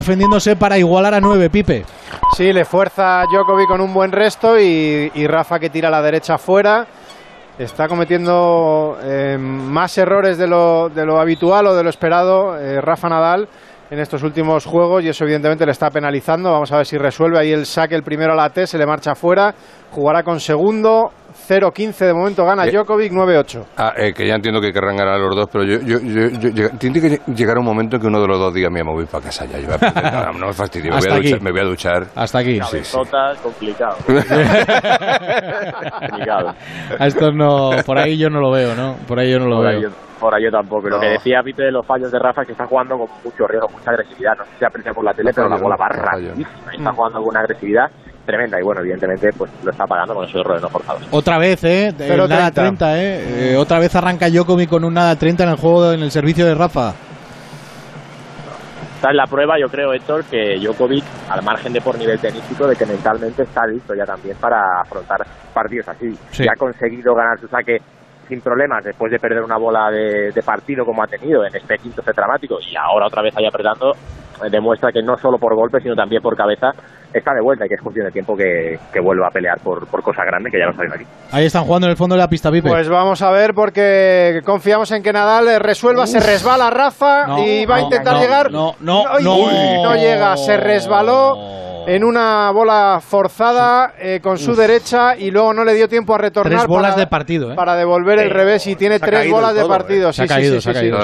defendiéndose para igualar a 9, Pipe. Sí, le fuerza Djokovic con un buen resto y Rafa que tira a la derecha fuera. Está cometiendo más errores de lo habitual o de lo esperado Rafa Nadal en estos últimos juegos y eso evidentemente le está penalizando. Vamos a ver si resuelve ahí el saque, el primero a la T, se le marcha fuera, jugará con segundo, 0-15 de momento, gana Djokovic, 9-8. Que ya entiendo que querrán ganar los dos, pero tiene que llegar un momento en que uno de los dos diga, mira, me voy para casa ya, yo voy a perder, no me fastidio, me voy a duchar. Hasta aquí. Sí. Complicado. Complicado. A estos no, por ahí yo no lo veo, ¿no? Por ahí yo no lo veo. Por ahí yo tampoco. Lo que decía Pipe de los fallos de Rafa es que está jugando con mucho riesgo, mucha agresividad. No sé si se aprecia por la tele, pero la bola va rapidísima. Está jugando con una agresividad tremenda y bueno, evidentemente pues lo está pagando con esos errores no forzados. Otra vez, el nada 30, otra vez arranca Djokovic con un nada 30 en el juego, en el servicio de Rafa. Está en la prueba, yo creo, Héctor, que Djokovic, al margen de por nivel tenístico, de que mentalmente está listo ya también para afrontar partidos así. Sí. Ya ha conseguido ganar su saque sin problemas después de perder una bola de partido como ha tenido en este quinto set dramático y ahora otra vez ahí apretando, demuestra que no solo por golpe sino también por cabeza está de vuelta y que es cuestión de tiempo que vuelva a pelear por cosas grandes que ya lo saben aquí. Ahí están jugando en el fondo de la pista, Pipe. Pues vamos a ver porque confiamos en que Nadal resuelva. Se resbala Rafa y va a intentar llegar. No llega, se resbaló en una bola forzada con su derecha y luego no le dio tiempo a retornar. 3 bolas de partido, para devolver el revés y tiene 3 bolas de partido. Se ha caído.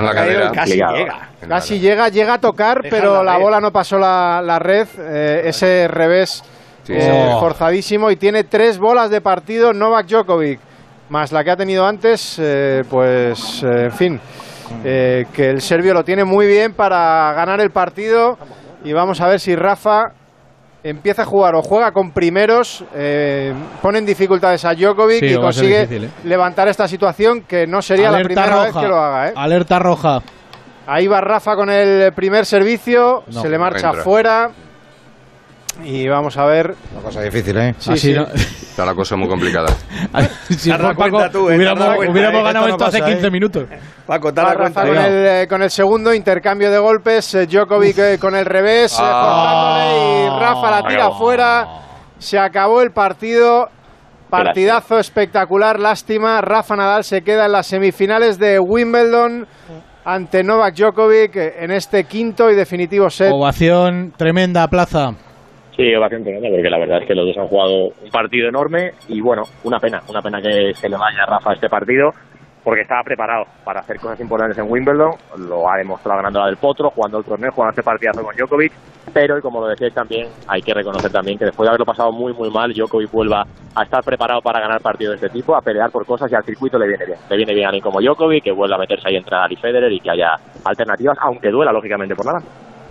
Casi llega a tocar, pero la bola no pasó la red. Ese revés forzadísimo y tiene 3 bolas de partido Novak Djokovic, más la que ha tenido antes, en fin, que el serbio lo tiene muy bien para ganar el partido y vamos a ver si Rafa empieza a jugar o juega con primeros, pone en dificultades a Djokovic y consigue levantar esta situación que no sería la primera vez que lo haga. Alerta roja. Ahí va Rafa con el primer servicio, se le marcha fuera. Y vamos a ver. Una cosa difícil, ¿eh? Sí. Está la cosa muy complicada. Si Paco, hubiéramos ganado esto hace 15 minutos. Paco, te das cuenta. Con el segundo intercambio de golpes, Djokovic con el revés, forzándole y Rafa la tira fuera. Se acabó el partido. Partidazo espectacular, lástima. Rafa Nadal se queda en las semifinales de Wimbledon ante Novak Djokovic en este quinto y definitivo set. Ovación tremenda, Plaza. Sí, ovación tremenda, porque la verdad es que los dos han jugado un partido enorme y bueno, una pena que se le vaya a Rafa este partido, porque estaba preparado para hacer cosas importantes en Wimbledon, lo ha demostrado ganando la del Potro, jugando el torneo, jugando este partidazo con Djokovic, pero y como lo decíais también, hay que reconocer también que después de haberlo pasado muy muy mal, Djokovic vuelva a estar preparado para ganar partidos de este tipo, a pelear por cosas y al circuito le viene bien a alguien como Djokovic, que vuelva a meterse ahí entre Nadal y Federer y que haya alternativas, aunque duela lógicamente por Nadal.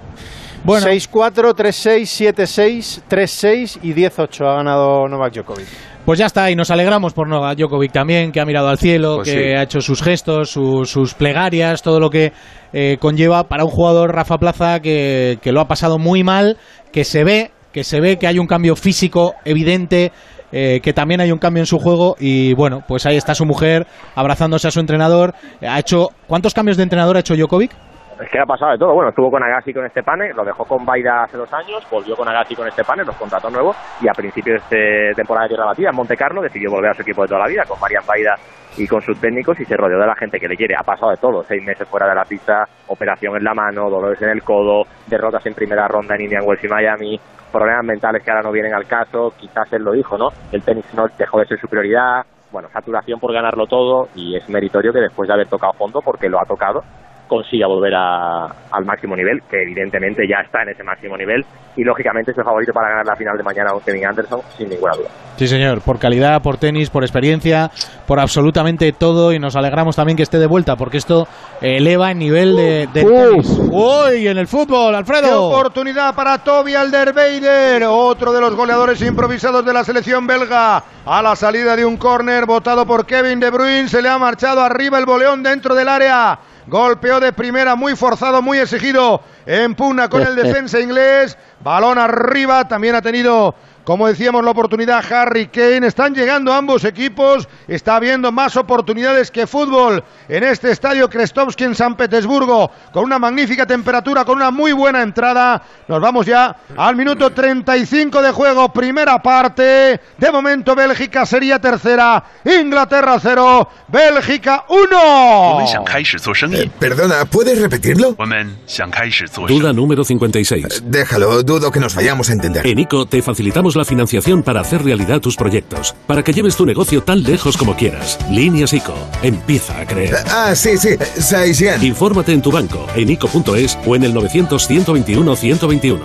Bueno. 6-4, 3-6, 7-6, 3-6 y 10-8 ha ganado Novak Djokovic. Pues ya está, y nos alegramos por Novak Djokovic también, que ha mirado al cielo, pues que ha hecho sus gestos, sus plegarias, todo lo que conlleva para un jugador, Rafa Plaza, que lo ha pasado muy mal, que se ve que hay un cambio físico evidente, que también hay un cambio en su juego y bueno, pues ahí está su mujer abrazándose a su entrenador. ¿Cuántos cambios de entrenador ha hecho Djokovic? Es que ha pasado de todo. Bueno, estuvo con Agassi con Stepane, lo dejó con Baida hace 2 años, volvió con Agassi con Stepane, los contrató nuevos y a principios de temporada de tierra batida en Monte Carlo decidió volver a su equipo de toda la vida con Marian Baida y con sus técnicos y se rodeó de la gente que le quiere. Ha pasado de todo, 6 meses fuera de la pista, operación en la mano, dolores en el codo, derrotas en primera ronda en Indian Wells y Miami, problemas mentales que ahora no vienen al caso, quizás él lo dijo, ¿no? El tenis no dejó de ser su prioridad, bueno, saturación por ganarlo todo y es meritorio que después de haber tocado fondo, porque lo ha tocado, consiga volver al máximo nivel, que evidentemente ya está en ese máximo nivel y lógicamente es el favorito para ganar la final de mañana con Kevin Anderson, sin ninguna duda. Sí señor, por calidad, por tenis, por experiencia, por absolutamente todo y nos alegramos también que esté de vuelta porque esto eleva el nivel de tenis. ¡Uy! En el fútbol, Alfredo. ¡Qué oportunidad para Toby Alderweireld! Otro de los goleadores improvisados de la selección belga. A la salida de un córner botado por Kevin De Bruyne, se le ha marchado arriba el boleón dentro del área. Golpeó de primera, muy forzado, muy exigido. En pugna con el defensa inglés. Balón arriba, también ha tenido como decíamos, la oportunidad Harry Kane. Están llegando ambos equipos, está habiendo más oportunidades que fútbol en este estadio Krestovsky en San Petersburgo, con una magnífica temperatura, con una muy buena entrada. Nos vamos ya al minuto 35 de juego, primera parte. De momento Bélgica sería tercera, Inglaterra 0, Bélgica 1. Perdona, ¿puedes repetirlo? Duda número 56. Déjalo, dudo que nos vayamos a entender. En ICO te facilitamos la financiación para hacer realidad tus proyectos, para que lleves tu negocio tan lejos como quieras. Líneas ICO. Empieza a creer. Sí, Saisian. Infórmate en tu banco, en ICO.es o en el 900-121-121.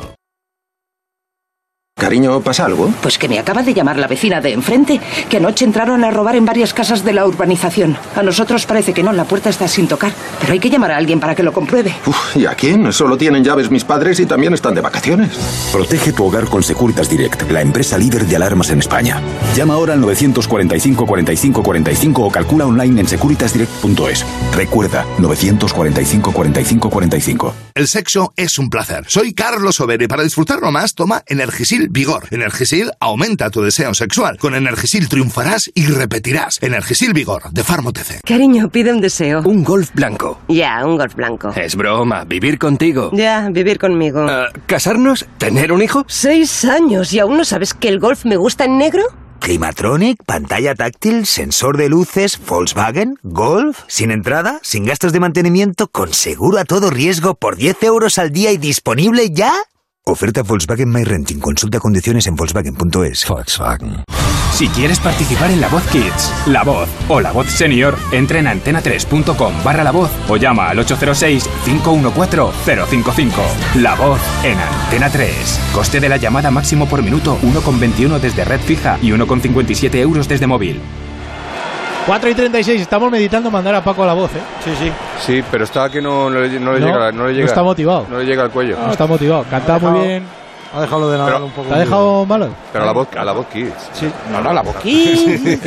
Cariño, ¿pasa algo? Pues que me acaba de llamar la vecina de enfrente, que anoche entraron a robar en varias casas de la urbanización. A nosotros parece que no, la puerta está sin tocar, pero hay que llamar a alguien para que lo compruebe. ¿Y a quién? Solo tienen llaves mis padres y también están de vacaciones. Protege tu hogar con Securitas Direct, la empresa líder de alarmas en España. Llama ahora al 945 45 45 o calcula online en securitasdirect.es. Recuerda, 945 45 45. El sexo es un placer. Soy Carlos Overo y para disfrutarlo más, toma Energisil Vigor. Energisil aumenta tu deseo sexual. Con Energisil triunfarás y repetirás. Energisil Vigor, de Farmotc. Cariño, pide un deseo. Un Golf blanco. Ya, un Golf blanco. Es broma, vivir contigo. Ya, vivir conmigo. ¿Casarnos? ¿Tener un hijo? 6 años y aún no sabes que el Golf me gusta en negro. Climatronic, pantalla táctil, sensor de luces, Volkswagen, Golf, sin entrada, sin gastos de mantenimiento, con seguro a todo riesgo por 10 euros al día y disponible ya. Oferta Volkswagen My Renting. Consulta condiciones en Volkswagen.es. Volkswagen. Si quieres participar en La Voz Kids, La Voz o La Voz Senior, entra en antena3.com/La Voz o llama al 806-514-055. La Voz en Antena 3. Coste de la llamada máximo por minuto 1,21 desde red fija y 1,57 euros desde móvil. 4:36, estamos meditando mandar a Paco a La Voz, ¿eh? Sí, pero está que no le llega. No está motivado. No le llega al cuello. No está motivado, canta muy bien. Ha dejado de nadar un poco. ¿Te ha dejado malo? Pero a la voz Kids. Sí. No, La Voz Kids.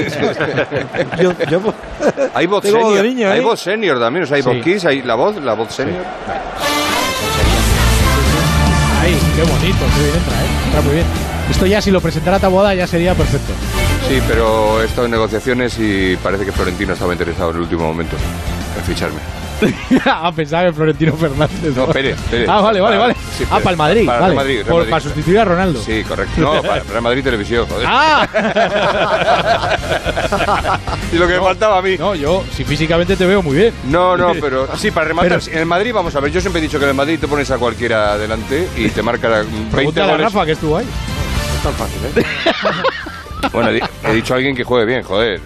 Hay voz senior. Hay voz senior también. O sea, hay voz Kids, hay la voz senior. Ahí, qué bonito, qué bien entra, ¿eh? Entra muy bien. Esto ya, si lo presentara Taboada, ya sería perfecto. Sí, pero he estado en negociaciones y parece que Florentino estaba interesado en el último momento en ficharme. Pensaba que Florentino Fernández. No, Pérez. Vale. Sí, para el Madrid, para vale. Madrid. Para sustituir a Ronaldo. Sí, correcto. No, para Real Madrid Televisión, joder. Y lo que me faltaba a mí. No, yo, si físicamente te veo muy bien. No, pero sí, para rematar. En el Madrid, vamos a ver, yo siempre he dicho que en el Madrid te pones a cualquiera adelante y te marca 20 goles. A Rafa, que estuvo ahí. No es tan fácil, ¿eh? Bueno, he dicho a alguien que juegue bien, joder.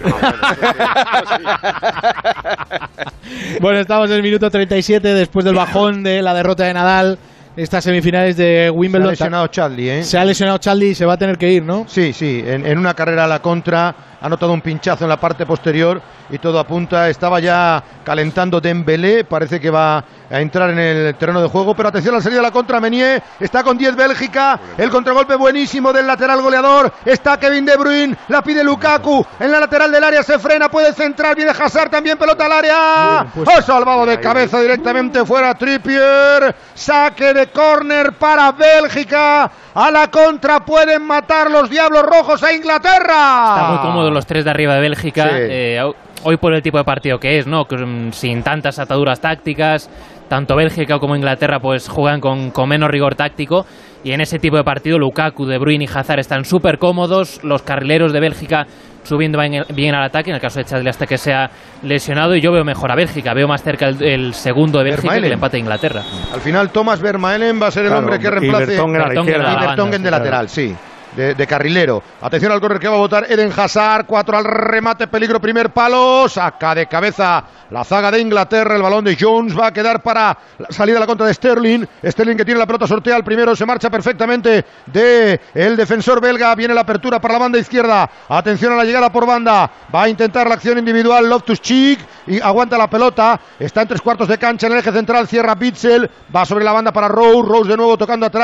Bueno, estamos en el minuto 37 después del bajón de la derrota de Nadal. Estas semifinales de Wimbledon. Se ha lesionado Charlie, ¿eh? Se ha lesionado Charlie y se va a tener que ir, ¿no? Sí. En una carrera a la contra ha notado un pinchazo en la parte posterior y todo apunta. Estaba ya calentando Dembélé. Parece que va a entrar en el terreno de juego. Pero atención a la salida de la contra. Meunier está con 10 Bélgica. El contragolpe buenísimo del lateral goleador. Está Kevin De Bruyne. La pide Lukaku. En la lateral del área se frena. Puede centrar. Viene Hazard también. Pelota al área. Ha salvado de cabeza directamente fuera Trippier. Saque de córner para Bélgica. A la contra pueden matar los Diablos Rojos a Inglaterra. Está muy cómodo los tres de arriba de Bélgica. Sí. Hoy por el tipo de partido que es, ¿no? Sin tantas ataduras tácticas. Tanto Bélgica como Inglaterra pues juegan con menos rigor táctico. Y en ese tipo de partido Lukaku, De Bruyne y Hazard están súper cómodos. Los carrileros de Bélgica subiendo bien al ataque, en el caso de Charlie hasta que se ha lesionado, y yo veo mejor a Bélgica, veo más cerca el segundo de Bélgica que el empate de Inglaterra. Al final Thomas Vermaelen va a ser el hombre que reemplace y Vertonghen de lateral, sí. De carrilero. Atención al córner que va a botar Eden Hazard. 4 al remate, peligro, primer palo. Saca de cabeza la zaga de Inglaterra. El balón de Jones va a quedar para la salida a la contra de Sterling. Sterling que tiene la pelota, sortea el primero. Se marcha perfectamente de el defensor belga. Viene la apertura para la banda izquierda. Atención a la llegada por banda. Va a intentar la acción individual Loftus-Cheek y aguanta la pelota. Está en 3/4 de cancha en el eje central. Cierra Bitzel. Va sobre la banda para Rose. Rose de nuevo tocando atrás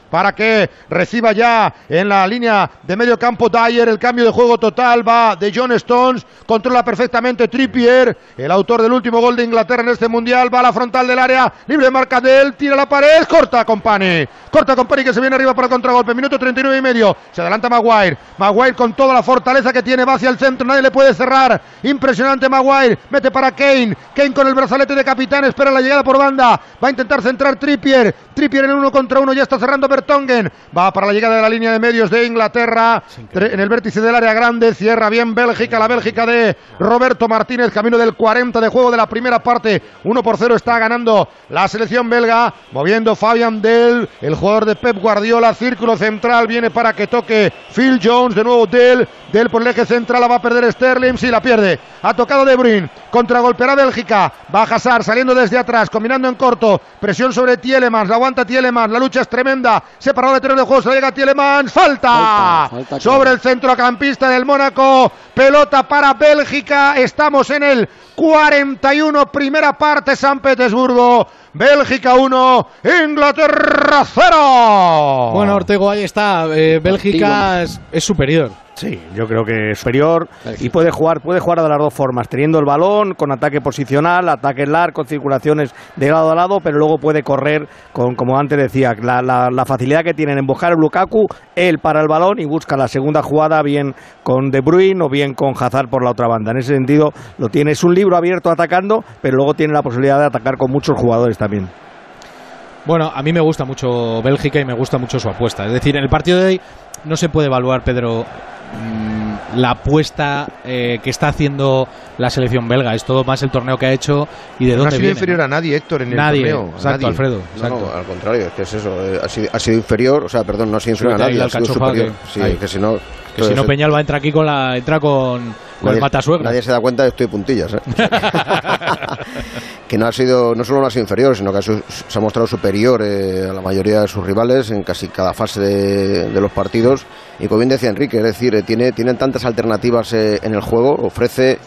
para que reciba ya en la línea de medio campo Dyer. El cambio de juego total va de John Stones, controla perfectamente Trippier, el autor del último gol de Inglaterra en este mundial, va a la frontal del área, libre marca de él, tira la pared, corta Company que se viene arriba para el contragolpe, minuto 39 y medio, se adelanta Maguire con toda la fortaleza que tiene, va hacia el centro, nadie le puede cerrar, impresionante Maguire, mete para Kane con el brazalete de capitán, espera la llegada por banda, va a intentar centrar Trippier en el 1 contra 1, ya está cerrando Vertonghen, va para la llegada de la línea de medios de Inglaterra, en el vértice del área grande, cierra bien Bélgica, la Bélgica de Roberto Martínez, camino del 40 de juego de la primera parte, 1-0 está ganando la selección belga, moviendo Fabian Del, el jugador de Pep Guardiola, círculo central, viene para que toque Phil Jones, de nuevo Del por el eje central, la va a perder Sterling, sí la pierde, ha tocado De Bruyne, contragolpeará Bélgica, va Hazard saliendo desde atrás, combinando en corto, presión sobre Tielemans, la aguanta Tielemans, la lucha es tremenda, separado de terreno de juego, se llega Tielemans, falta sobre el centrocampista del Mónaco, pelota para Bélgica, estamos en el 41, primera parte, San Petersburgo, Bélgica 1, Inglaterra 0. Bueno, Ortego, ahí está, Bélgica es superior. Sí, yo creo que es superior y puede jugar de las dos formas, teniendo el balón, con ataque posicional, ataque largo, con circulaciones de lado a lado, pero luego puede correr con, como antes decía, la facilidad que tienen en buscar el Lukaku, él para el balón y busca la segunda jugada bien con De Bruyne o bien con Hazard por la otra banda. En ese sentido lo tiene, es un libro abierto atacando, pero luego tiene la posibilidad de atacar con muchos jugadores también. Bueno, a mí me gusta mucho Bélgica y me gusta mucho su apuesta. Es decir, en el partido de hoy no se puede evaluar, Pedro, la apuesta que está haciendo la selección belga. Es todo más el torneo que ha hecho y de dónde viene. No ha sido inferior a nadie, Héctor, en el torneo. Exacto, nadie. Alfredo. Exacto. No, al contrario, es que es eso. Ha sido inferior, no ha sido inferior a nadie. Ha sido superior. Que si no Peñalba entra aquí con el matasuegro. Nadie se da cuenta de estoy de puntillas. Que no solo no ha sido inferior, sino que se ha mostrado superior a la mayoría de sus rivales en casi cada fase de los partidos. Y como bien decía Enrique, es decir, tienen tantas alternativas en el juego, ofrece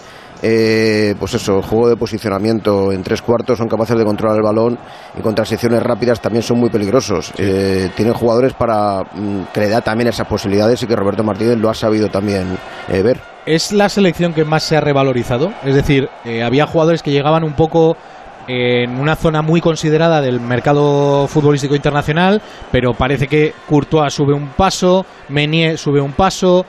juego de posicionamiento en tres cuartos, son capaces de controlar el balón y con transiciones rápidas también son muy peligrosos. Tienen jugadores que le da también esas posibilidades y que Roberto Martínez lo ha sabido también ver. Es la selección que más se ha revalorizado, es decir, había jugadores que llegaban un poco en una zona muy considerada del mercado futbolístico internacional, pero parece que Courtois sube un paso, Meunier sube un paso,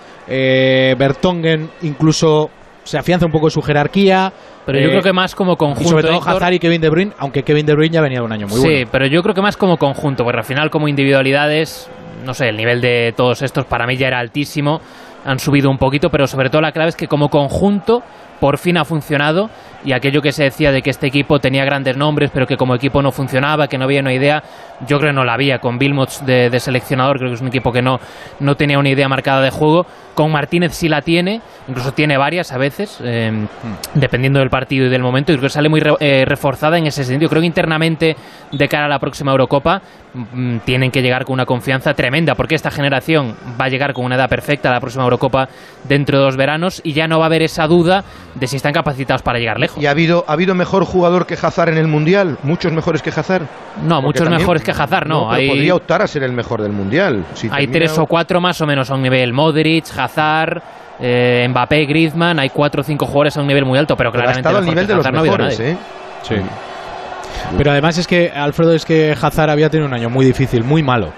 Vertonghen incluso se afianza un poco en su jerarquía. Pero yo creo que más como conjunto. Y sobre todo Hazard y Kevin De Bruyne, aunque Kevin De Bruyne ya venía de un año muy bueno. Sí, pero yo creo que más como conjunto, porque al final como individualidades, no sé, el nivel de todos estos para mí ya era altísimo, han subido un poquito, pero sobre todo la clave es que como conjunto por fin ha funcionado, y aquello que se decía de que este equipo tenía grandes nombres pero que como equipo no funcionaba, que no había una idea, yo creo que no la había. Con Wilmots de seleccionador creo que es un equipo que no tenía una idea marcada de juego. Con Martínez sí la tiene, incluso tiene varias a veces, dependiendo del partido y del momento, y creo que sale muy reforzada en ese sentido. Creo que internamente de cara a la próxima Eurocopa tienen que llegar con una confianza tremenda, porque esta generación va a llegar con una edad perfecta a la próxima Eurocopa dentro de 2 veranos y ya no va a haber esa duda de si están capacitados para llegar lejos. ¿Y ha habido mejor jugador que Hazard en el Mundial? ¿Muchos mejores que Hazard? No, muchos mejores que Hazard, no. Pero podría optar a ser el mejor del Mundial. Hay 3 o 4 más o menos a un nivel. Modric, Hazard, Mbappé, Griezmann. Hay 4 o 5 jugadores a un nivel muy alto, pero claramente ha estado al nivel de los mejores, Sí. Pero además es que, Alfredo, Hazard había tenido un año muy difícil, muy malo.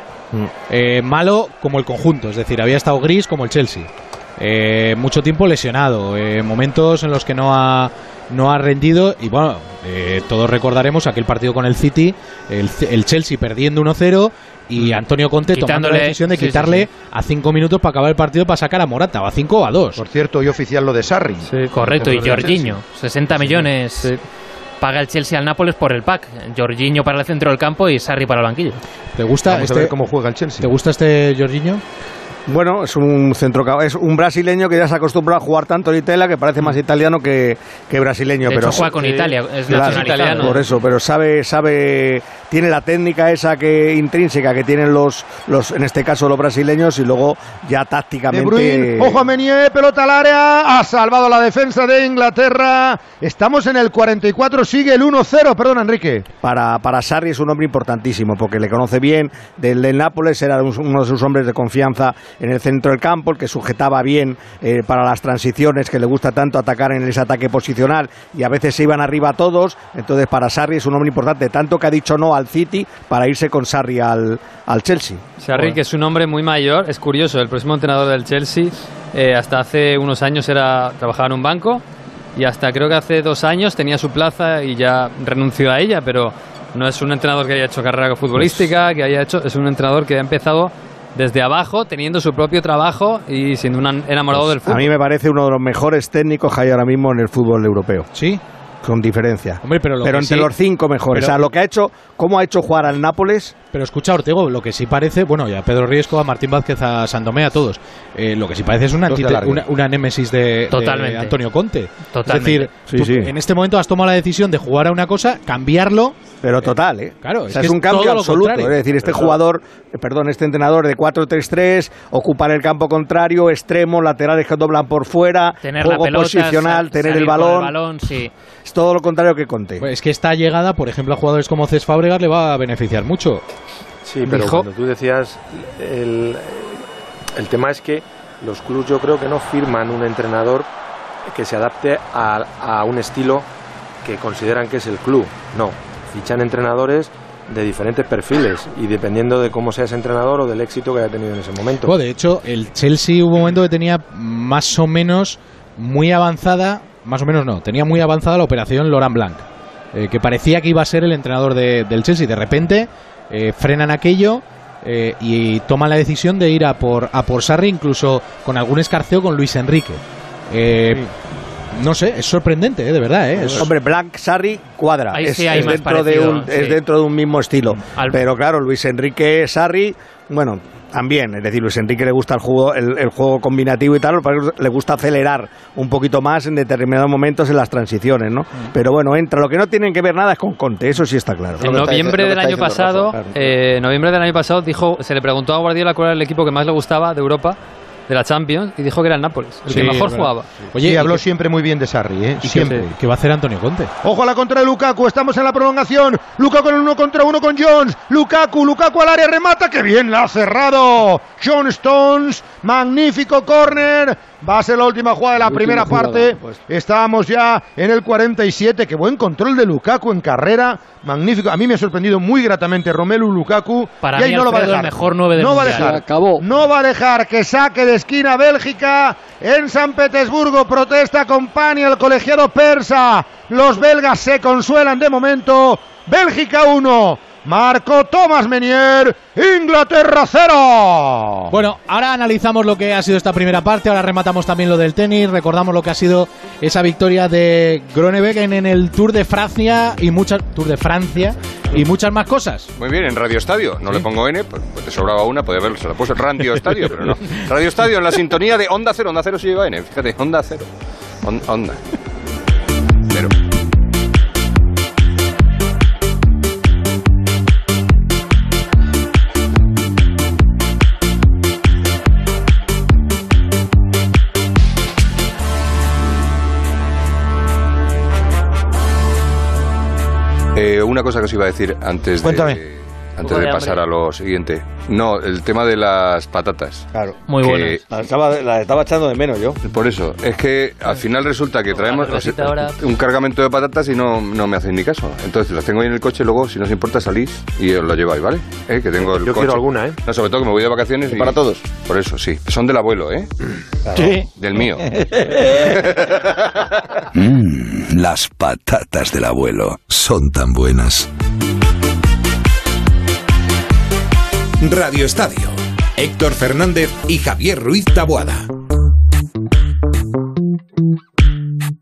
Malo como el conjunto, es decir, había estado gris como el Chelsea. Mucho tiempo lesionado, momentos en los que no ha rendido, y bueno, todos recordaremos aquel partido con el City, el Chelsea perdiendo 1-0 y Antonio Conte tomando la decisión de quitarle a 5 minutos para acabar el partido para sacar a Morata, o a 5 o a 2. Por cierto, hoy oficial lo de Sarri. Sí, correcto, y Jorginho, 60 millones. Sí. Paga el Chelsea al Nápoles por el pack. Jorginho para el centro del campo y Sarri para el banquillo. ¿Te gusta Vamos a ver cómo juega el Chelsea. ¿Te gusta este Jorginho? Bueno, es un es un brasileño que ya se acostumbra a jugar tanto en Italia que parece más italiano que brasileño. De hecho, juega con Italia, es nacional italiano. Por eso, pero sabe, tiene la técnica esa que intrínseca que tienen los en este caso los brasileños, y luego ya tácticamente. De Bruyne, ojo a Meunier, pelota al área, ha salvado la defensa de Inglaterra. Estamos en el 44, sigue el 1-0, perdón, Enrique. Para Sarri es un hombre importantísimo porque le conoce bien del Nápoles, era uno de sus hombres de confianza en el centro del campo, el que sujetaba bien para las transiciones, que le gusta tanto atacar en ese ataque posicional, y a veces se iban arriba todos. Entonces para Sarri es un hombre importante, tanto que ha dicho no al City para irse con Sarri al Chelsea. Sarri, que es un hombre muy mayor, es curioso, el próximo entrenador del Chelsea hasta hace unos años trabajaba en un banco, y hasta creo que hace 2 años tenía su plaza y ya renunció a ella, pero no es un entrenador que haya hecho carrera futbolística, es un entrenador que ha empezado desde abajo, teniendo su propio trabajo y siendo un enamorado del fútbol. A mí me parece uno de los mejores técnicos que hay ahora mismo en el fútbol europeo. ¿Sí? Con diferencia. Hombre, pero entre los 5 mejores. Pero, o sea, lo que ha hecho, cómo ha hecho jugar al Nápoles. Pero escucha, Ortego, lo que sí parece, bueno, ya Pedro Riesco, a Martín Vázquez, a Sandomé, a todos, lo que sí parece es una némesis de Antonio Conte. Totalmente. Es decir, en este momento has tomado la decisión de jugar a una cosa, cambiarlo. Pero total, Claro, o sea, es un cambio absoluto. Es decir, este entrenador de 4-3-3, ocupar el campo contrario, extremos, laterales que doblan por fuera, tener juego la pelota, posicional, tener el balón. Sí. Es todo lo contrario que Conte. Pues es que esta llegada, por ejemplo, a jugadores como Cesc Fábregas le va a beneficiar mucho. Sí, pero cuando tú decías, el tema es que los clubes yo creo que no firman un entrenador que se adapte a un estilo que consideran que es el club. No, fichan entrenadores de diferentes perfiles y dependiendo de cómo sea ese entrenador o del éxito que haya tenido en ese momento. Bueno, de hecho, el Chelsea hubo un momento que tenía más o menos muy avanzada, tenía muy avanzada la operación Laurent Blanc, que parecía que iba a ser el entrenador del Chelsea. De repente frenan aquello y toman la decisión de ir a por Sarri, incluso con algún escarceo con Luis Enrique. No sé, es sorprendente, de verdad. Hombre, Blanc, Sarri cuadra. Ahí es dentro de un mismo estilo. Pero claro, Luis Enrique, Sarri, bueno, también. Es decir, Luis Enrique le gusta el juego combinativo y tal, pero le gusta acelerar un poquito más en determinados momentos en las transiciones, ¿no? Pero bueno, lo que no tienen que ver nada es con Conte, eso sí está claro. En noviembre del año pasado, se le preguntó a Guardiola cuál era el equipo que más le gustaba de Europa, de la Champions, y dijo que era el Nápoles, el que mejor jugaba. Oye, habló siempre muy bien de Sarri, siempre. ¿Qué va a hacer Antonio Conte? Ojo a la contra de Lukaku, estamos en la prolongación. Lukaku en el 1 contra 1 con Jones. Lukaku al área, remata, que bien la ha cerrado John Stones, magnífico córner. Va a ser la última jugada de la primera parte. Estábamos ya en el 47. Qué buen control de Lukaku en carrera. Magnífico. A mí me ha sorprendido muy gratamente Romelu Lukaku. Para mí, no lo va a dejar. El mejor 9 del mundial. No va a dejar que saque de esquina Bélgica. En San Petersburgo protesta Company, el colegiado persa. Los belgas se consuelan de momento. Bélgica 1. Marcó Thomas Meunier, Inglaterra 0. Bueno, ahora analizamos lo que ha sido esta primera parte, ahora rematamos también lo del tenis, recordamos lo que ha sido esa victoria de Groenewegen en el Tour de Francia y muchas más cosas. Muy bien, en Radio Estadio, no le pongo N, pues te sobraba una, podía haberlo, se la puse Radio Estadio, pero no. Radio Estadio en la sintonía de Onda Cero sí lleva N, fíjate, Onda Cero. Onda. Cero. Una cosa que os iba a decir antes de pasar a lo siguiente. No, el tema de las patatas. Claro. Muy buenas. La estaba echando de menos yo. Por eso, es que al final resulta que traemos un cargamento de patatas y no me hacen ni caso. Entonces las tengo ahí en el coche, luego si no os importa salís y os lo lleváis, ¿vale? Que tengo el yo coche. Quiero alguna, No, sobre todo que me voy de vacaciones. Para todos. Por eso, sí. Son del abuelo, Claro. Sí. Del mío. Las patatas del abuelo son tan buenas. Radio Estadio. Héctor Fernández y Javier Ruiz Taboada.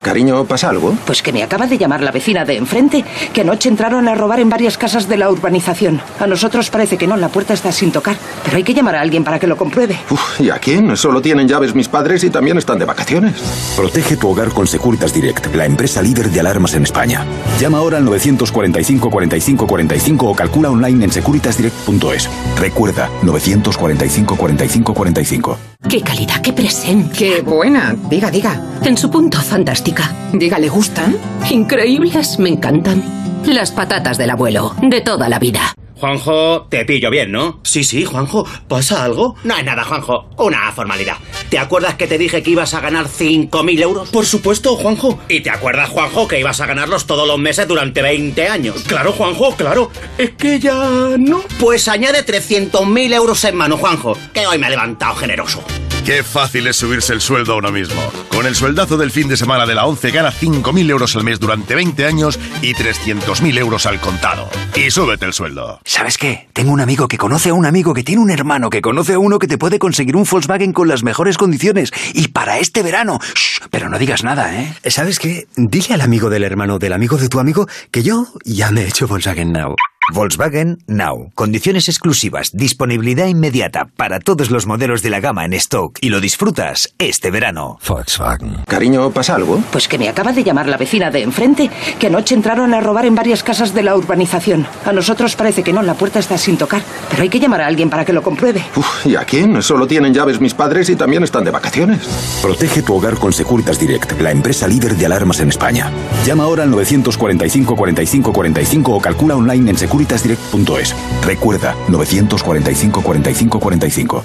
Cariño, ¿pasa algo? Pues que me acaba de llamar la vecina de enfrente, que anoche entraron a robar en varias casas de la urbanización. A nosotros parece que no, la puerta está sin tocar, pero hay que llamar a alguien para que lo compruebe. ¿Y a quién? Solo tienen llaves mis padres y también están de vacaciones. Protege tu hogar con Securitas Direct, la empresa líder de alarmas en España. Llama ahora al 945 45 45 o calcula online en securitasdirect.es. Recuerda, 945 45 45. ¡Qué calidad, qué presencia! ¡Qué buena! Diga, diga. En su punto, fantástica. Diga, ¿le gustan? Increíbles, me encantan. Las patatas del abuelo, de toda la vida. Juanjo, te pillo bien, ¿no? Sí, Juanjo. ¿Pasa algo? No es nada, Juanjo. Una formalidad. ¿Te acuerdas que te dije que ibas a ganar 5.000 euros? Por supuesto, Juanjo. ¿Y te acuerdas, Juanjo, que ibas a ganarlos todos los meses durante 20 años? Claro, Juanjo, claro. Es que ya no. Pues añade 300.000 euros en mano, Juanjo, que hoy me ha levantado generoso. Qué fácil es subirse el sueldo a uno mismo. Con el sueldazo del fin de semana de la ONCE gana 5.000 euros al mes durante 20 años y 300.000 euros al contado. Y súbete el sueldo. ¿Sabes qué? Tengo un amigo que conoce a un amigo que tiene un hermano que conoce a uno que te puede conseguir un Volkswagen con las mejores condiciones. Y para este verano. Shh, pero no digas nada, ¿eh? ¿Sabes qué? Dile al amigo del hermano del amigo de tu amigo que yo ya me he hecho Volkswagen Now. Volkswagen Now. Condiciones exclusivas, disponibilidad inmediata para todos los modelos de la gama en stock y lo disfrutas este verano. Volkswagen. Cariño, ¿pasa algo? Pues que me acaba de llamar la vecina de enfrente, que anoche entraron a robar en varias casas de la urbanización. A nosotros parece que no, la puerta está sin tocar, pero hay que llamar a alguien para que lo compruebe. ¿Y a quién? Solo tienen llaves mis padres y también están de vacaciones. Protege tu hogar con Securitas Direct, la empresa líder de alarmas en España. Llama ahora al 945 45 45 o calcula online en securitasdirect.es. Recuerda, 945 45 45.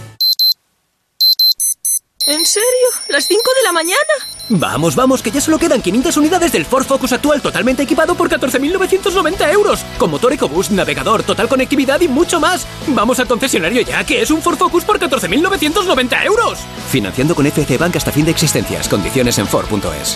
¿En serio? ¿Las 5 de la mañana? Vamos, vamos, que ya solo quedan 500 unidades del Ford Focus actual totalmente equipado por 14.990 euros. Con motor EcoBoost, navegador, total conectividad y mucho más. Vamos al concesionario ya, que es un Ford Focus por 14.990 euros. Financiando con FC Bank hasta fin de existencias. Condiciones en Ford.es.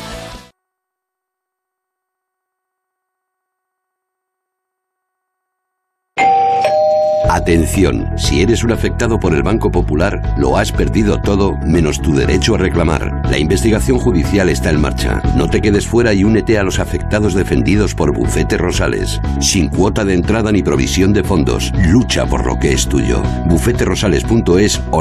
Atención, si eres un afectado por el Banco Popular, lo has perdido todo menos tu derecho a reclamar. La investigación judicial está en marcha. No te quedes fuera y únete a los afectados defendidos por Bufete Rosales. Sin cuota de entrada ni provisión de fondos. Lucha por lo que es tuyo. bufeterosales.es o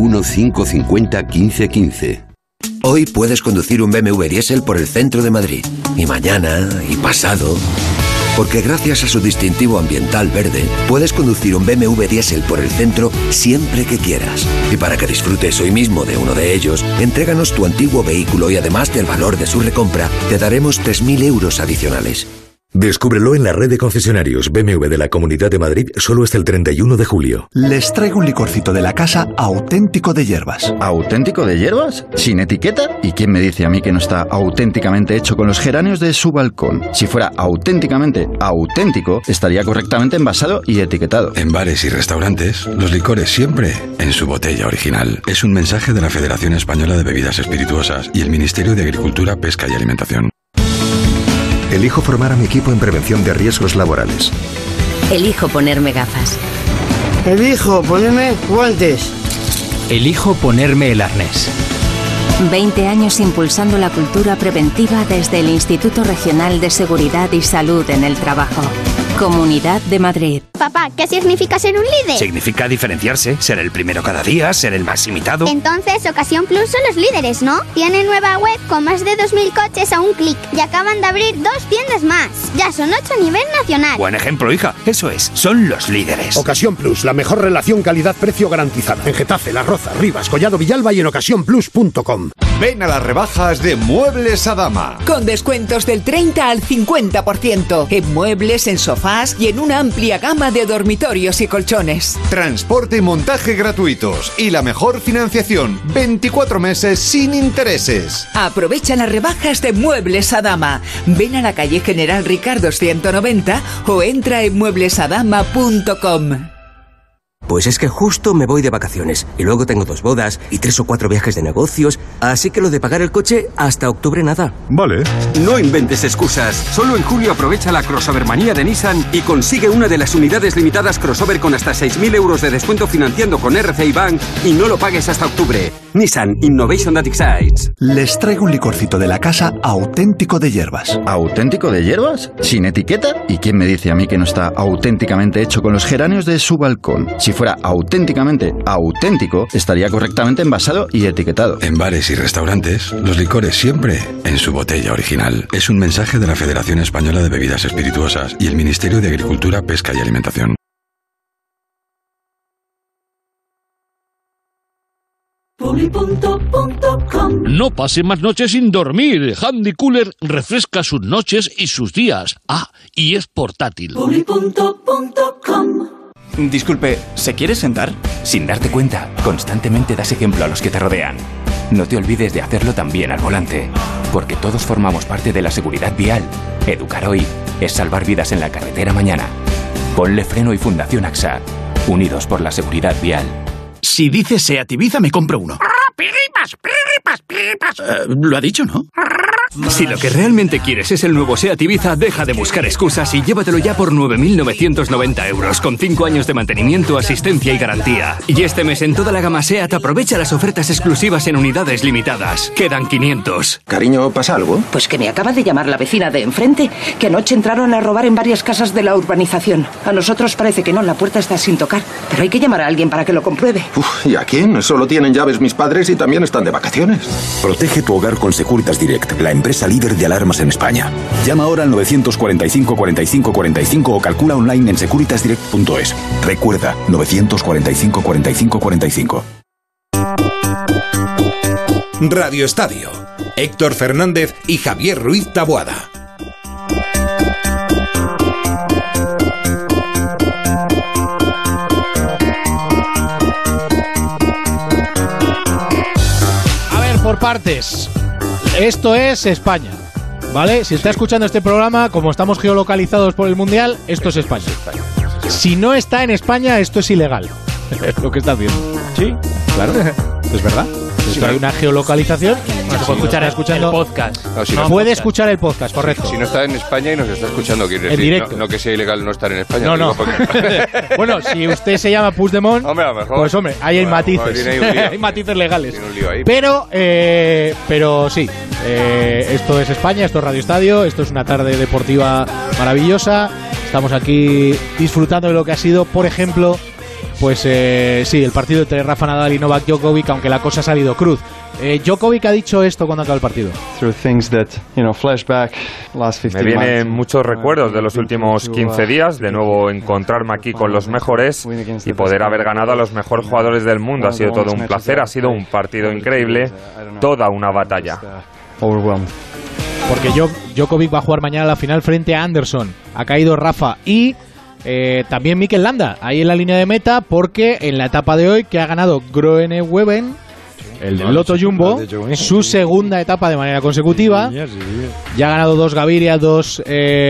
91550 1515. Hoy puedes conducir un BMW diésel por el centro de Madrid. Y mañana, y pasado. Porque gracias a su distintivo ambiental verde, puedes conducir un BMW diésel por el centro siempre que quieras. Y para que disfrutes hoy mismo de uno de ellos, entréganos tu antiguo vehículo y además del valor de su recompra, te daremos 3.000 euros adicionales. Descúbrelo en la red de concesionarios BMW de la Comunidad de Madrid solo hasta el 31 de julio. Les traigo un licorcito de la casa auténtico de hierbas. ¿Auténtico de hierbas? ¿Sin etiqueta? ¿Y quién me dice a mí que no está auténticamente hecho con los geranios de su balcón? Si fuera auténticamente auténtico, estaría correctamente envasado y etiquetado. En bares y restaurantes, los licores siempre en su botella original. Es un mensaje de la Federación Española de Bebidas Espirituosas y el Ministerio de Agricultura, Pesca y Alimentación. Elijo formar a mi equipo en prevención de riesgos laborales. Elijo ponerme gafas. Elijo ponerme guantes. Elijo ponerme el arnés. 20 años impulsando la cultura preventiva desde el Instituto Regional de Seguridad y Salud en el Trabajo. Comunidad de Madrid. Papá, ¿qué significa ser un líder? Significa diferenciarse, ser el primero cada día, ser el más imitado. Entonces, Ocasión Plus son los líderes, ¿no? Tienen nueva web con más de 2.000 coches a un clic y acaban de abrir 2 tiendas más. Ya son 8 a nivel nacional. Buen ejemplo, hija. Eso es, son los líderes. Ocasión Plus, la mejor relación calidad-precio garantizada. En Getafe, Las Rozas, Rivas, Collado Villalba y en ocasiónplus.com. Ven a las rebajas de Muebles Adama. Con descuentos del 30 al 50%. En muebles, en sofás y en una amplia gama de dormitorios y colchones. Transporte y montaje gratuitos. Y la mejor financiación. 24 meses sin intereses. Aprovecha las rebajas de Muebles Adama. Ven a la calle General Ricardo 190 o entra en mueblesadama.com. Pues es que justo me voy de vacaciones y luego tengo 2 bodas y 3 o 4 viajes de negocios, así que lo de pagar el coche hasta octubre nada. Vale. No inventes excusas. Solo en julio aprovecha la crossovermanía de Nissan y consigue una de las unidades limitadas crossover con hasta 6.000 euros de descuento financiando con RCI Bank y no lo pagues hasta octubre. Nissan Innovation That Excites. Les traigo un licorcito de la casa auténtico de hierbas. ¿Auténtico de hierbas? ¿Sin etiqueta? ¿Y quién me dice a mí que no está auténticamente hecho con los geranios de su balcón? Si fuera auténticamente auténtico, estaría correctamente envasado y etiquetado. En bares y restaurantes, los licores siempre en su botella original. Es un mensaje de la Federación Española de Bebidas Espirituosas y el Ministerio de Agricultura, Pesca y Alimentación. No pase más noches sin dormir. Handy Cooler refresca sus noches y sus días. Ah, y es portátil. Disculpe, ¿se quiere sentar? Sin darte cuenta, constantemente das ejemplo a los que te rodean. No te olvides de hacerlo también al volante, porque todos formamos parte de la seguridad vial. Educar hoy es salvar vidas en la carretera mañana. Ponle Freno y Fundación AXA, unidos por la seguridad vial. Si dices Seat Ibiza, me compro uno. Lo ha dicho, ¿no? Si lo que realmente quieres es el nuevo Seat Ibiza, deja de buscar excusas y llévatelo ya por 9.990 euros, con 5 años de mantenimiento, asistencia y garantía. Y este mes en toda la gama Seat aprovecha las ofertas exclusivas en unidades limitadas. Quedan 500. Cariño, ¿pasa algo? Pues que me acaba de llamar la vecina de enfrente, que anoche entraron a robar en varias casas de la urbanización. A nosotros parece que no, la puerta está sin tocar, pero hay que llamar a alguien para que lo compruebe. ¿Y a quién? Solo tienen llaves mis padres y también están de vacaciones. Protege tu hogar con Securitas Direct, la empresa líder de alarmas en España. Llama ahora al 945 45 45 o calcula online en securitasdirect.es. Recuerda, 945 45 45. Radio Estadio. Héctor Fernández y Javier Ruiz Taboada. Por partes. Esto es España, ¿vale? Si está escuchando este programa, como estamos geolocalizados por el Mundial, esto es España. Si no está en España, esto es ilegal. Lo que está haciendo. Sí, claro. Es verdad. Si hay una geolocalización, no se puede escuchar escuchando el podcast. No puede escuchar el podcast, correcto. Si no está en España y nos está escuchando, quiere decir, directo. No que sea ilegal no estar en España. No. Bueno, si usted se llama Puigdemont, hombre, a lo mejor. Pues hombre, ahí hay matices. Hay matices legales. Pero sí, esto es España, esto es Radio Estadio, esto es una tarde deportiva maravillosa. Estamos aquí disfrutando de lo que ha sido, por ejemplo, pues sí, el partido entre Rafa Nadal y Novak Djokovic, aunque la cosa ha salido cruz. Djokovic ha dicho esto cuando acaba el partido. Me vienen muchos recuerdos de los últimos 15 días, de nuevo encontrarme aquí con los mejores y poder haber ganado a los mejores jugadores del mundo. Ha sido todo un placer, ha sido un partido increíble, toda una batalla. Porque Djokovic va a jugar mañana la final frente a Anderson. Ha caído Rafa y también Mikel Landa, ahí en la línea de meta, porque en la etapa de hoy que ha ganado Groenewegen, el del Lotto Jumbo, su segunda etapa de manera consecutiva. Ya ha ganado 2 Gaviria, 2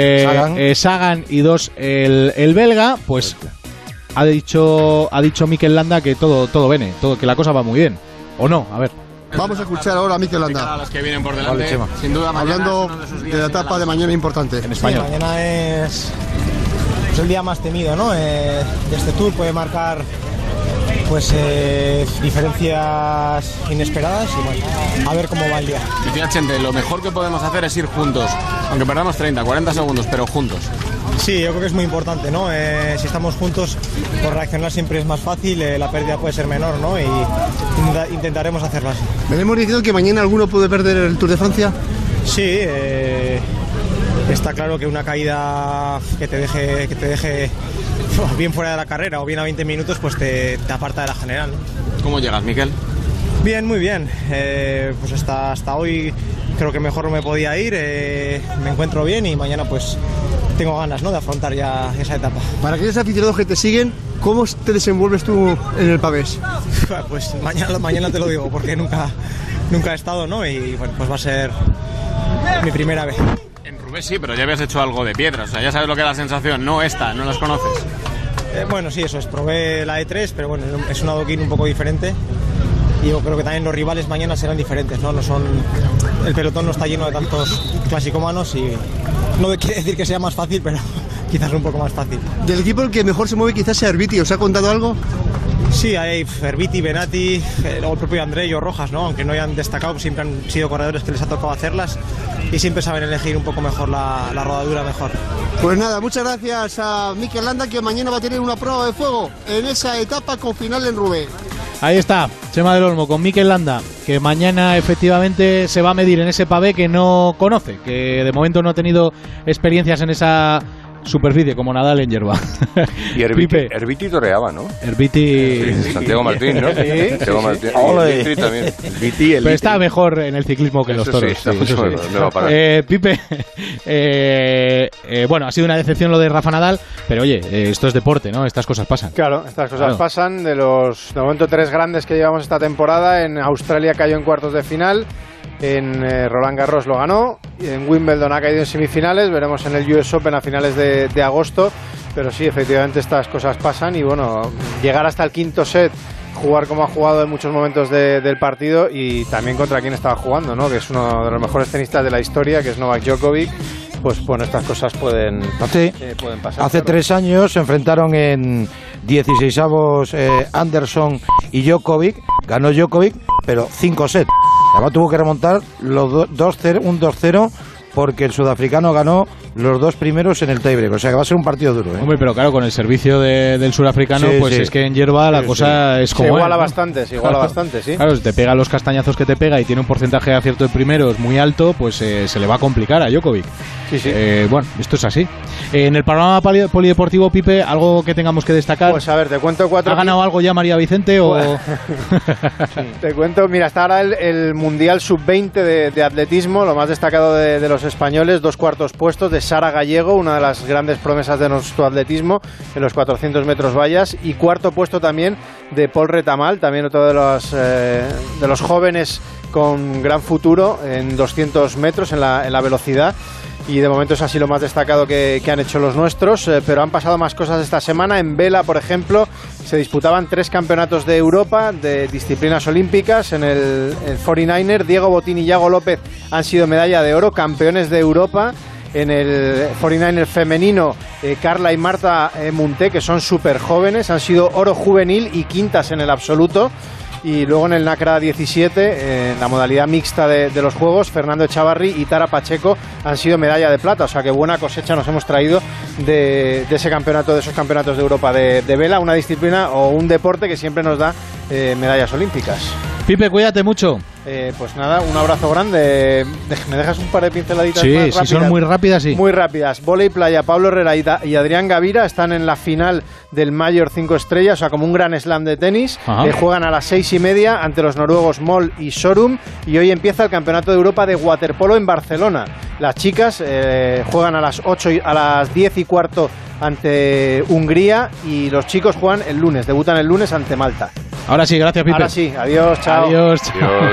Sagan y 2 el belga. Pues ha dicho Mikel Landa que todo viene, que la cosa va muy bien. ¿O no? A ver. Vamos a escuchar ahora a Mikel Landa. A los que vienen por delante, vale, sin duda, hablando de la etapa de mañana importante. En España. Sí, mañana es el día más temido, ¿no? De este Tour puede marcar pues diferencias inesperadas y bueno, a ver cómo va el día. Decía Chente, lo mejor que podemos hacer es ir juntos, aunque perdamos 30, 40 segundos, pero juntos. Sí, yo creo que es muy importante, ¿no? Si estamos juntos, por reaccionar siempre es más fácil, la pérdida puede ser menor, ¿no? Y intentaremos hacerlo así. ¿Venimos diciendo que mañana alguno puede perder el Tour de Francia? Sí, está claro que una caída que te deje bien fuera de la carrera o bien a 20 minutos, pues te aparta de la general, ¿no? ¿Cómo llegas, Mikel? Bien, muy bien. Pues hasta hoy creo que mejor no me podía ir. Me encuentro bien y mañana pues tengo ganas, ¿no?, de afrontar ya esa etapa. Para aquellos aficionados que te siguen, ¿cómo te desenvuelves tú en el pavés? Pues mañana te lo digo, porque nunca he estado, ¿no? Y bueno, pues va a ser mi primera vez. En Roubaix sí, pero ya habías hecho algo de piedra, o sea, ya sabes lo que es la sensación, no esta, no las conoces. Bueno, sí, eso es, probé la E3, pero bueno, es un adoquín un poco diferente. Y yo creo que también los rivales mañana serán diferentes, ¿no? El pelotón no está lleno de tantos clasicómanos y no quiere decir que sea más fácil, pero quizás un poco más fácil. Del equipo el que mejor se mueve quizás sea Arbiti, ¿os ha contado algo? Sí, hay Herbiti, Benati, luego el propio André y Rojas, ¿no? Aunque no hayan destacado, siempre han sido corredores que les ha tocado hacerlas y siempre saben elegir un poco mejor la rodadura mejor. Pues nada, muchas gracias a Mikel Landa, que mañana va a tener una prueba de fuego en esa etapa con final en Roubaix. Ahí está, Chema del Olmo con Mikel Landa, que mañana efectivamente se va a medir en ese pavé que no conoce, que de momento no ha tenido experiencias en esa superficie, como Nadal en hierba. Y Herbiti toreaba, ¿no? Herbiti... Santiago Martín, ¿no? Sí, Santiago Martín. Sí. Y también. Pero está mejor en el ciclismo que en los toros. Sí, no va a parar. Pipe, bueno, ha sido una decepción lo de Rafa Nadal, pero oye, esto es deporte, ¿no? Estas cosas pasan. Claro, estas cosas pasan. De momento 3 grandes que llevamos esta temporada, en Australia cayó en cuartos de final, en Roland Garros lo ganó, en Wimbledon ha caído en semifinales, veremos en el US Open a finales de agosto, pero sí, efectivamente estas cosas pasan y bueno, llegar hasta el quinto set, jugar como ha jugado en muchos momentos del partido y también contra quién estaba jugando, ¿no? Que es uno de los mejores tenistas de la historia, que es Novak Djokovic. Pues bueno, estas cosas pueden pasar. Hace 3 años se enfrentaron en 16avos Anderson y Djokovic, ganó Djokovic, pero 5 sets. Además tuvo que remontar los 2-0, porque el sudafricano ganó los 2 primeros en el tiebreak. O sea que va a ser un partido duro, ¿eh? Hombre, pero claro, con el servicio del surafricano, pues es que en hierba la cosa es como se iguala bastante, sí. Claro, si te pega los castañazos que te pega y tiene un porcentaje de acierto de primeros muy alto, pues se le va a complicar a Djokovic. Sí. Bueno, esto es así. En el panorama polideportivo, Pipe, ¿algo que tengamos que destacar? Pues a ver, te cuento 4... ¿Ha ganado algo ya María Vicente o...? Te cuento, mira, está ahora el Mundial Sub-20 de atletismo, lo más destacado de los españoles, 2 cuartos puestos de Sara Gallego, una de las grandes promesas de nuestro atletismo en los 400 metros vallas, y 4º puesto también de Paul Retamal, también otro de los jóvenes con gran futuro en 200 metros en la velocidad. Y de momento es así lo más destacado que han hecho los nuestros, pero han pasado más cosas esta semana. En vela, por ejemplo, se disputaban 3 campeonatos de Europa de disciplinas olímpicas. En el 49er, Diego Botín y Yago López han sido medalla de oro, campeones de Europa. En el 49er femenino, Carla y Marta Munté, que son súper jóvenes, han sido oro juvenil y quintas en el absoluto. Y luego en el NACRA 17, en la modalidad mixta de los Juegos, Fernando Echavarri y Tara Pacheco han sido medalla de plata. O sea que buena cosecha nos hemos traído de ese campeonato, de esos campeonatos de Europa de vela, una disciplina o un deporte que siempre nos da medallas olímpicas. Pipe, cuídate mucho. Pues nada, un abrazo grande. ¿Me dejas un par de pinceladitas más rápidas? Sí, son muy rápidas, sí. Muy rápidas. Vóley playa, Pablo Herrera y Adrián Gavira están en la final del Mayor 5 estrellas, o sea, como un gran slam de tenis. Juegan a las 6:30 ante los noruegos Moll y Sorum, y hoy empieza el Campeonato de Europa de waterpolo en Barcelona. Las chicas juegan a las 10:15 ante Hungría, y los chicos juegan el lunes, debutan el lunes ante Malta. Ahora sí, gracias, Pipe. Ahora sí, adiós, chao. Adiós.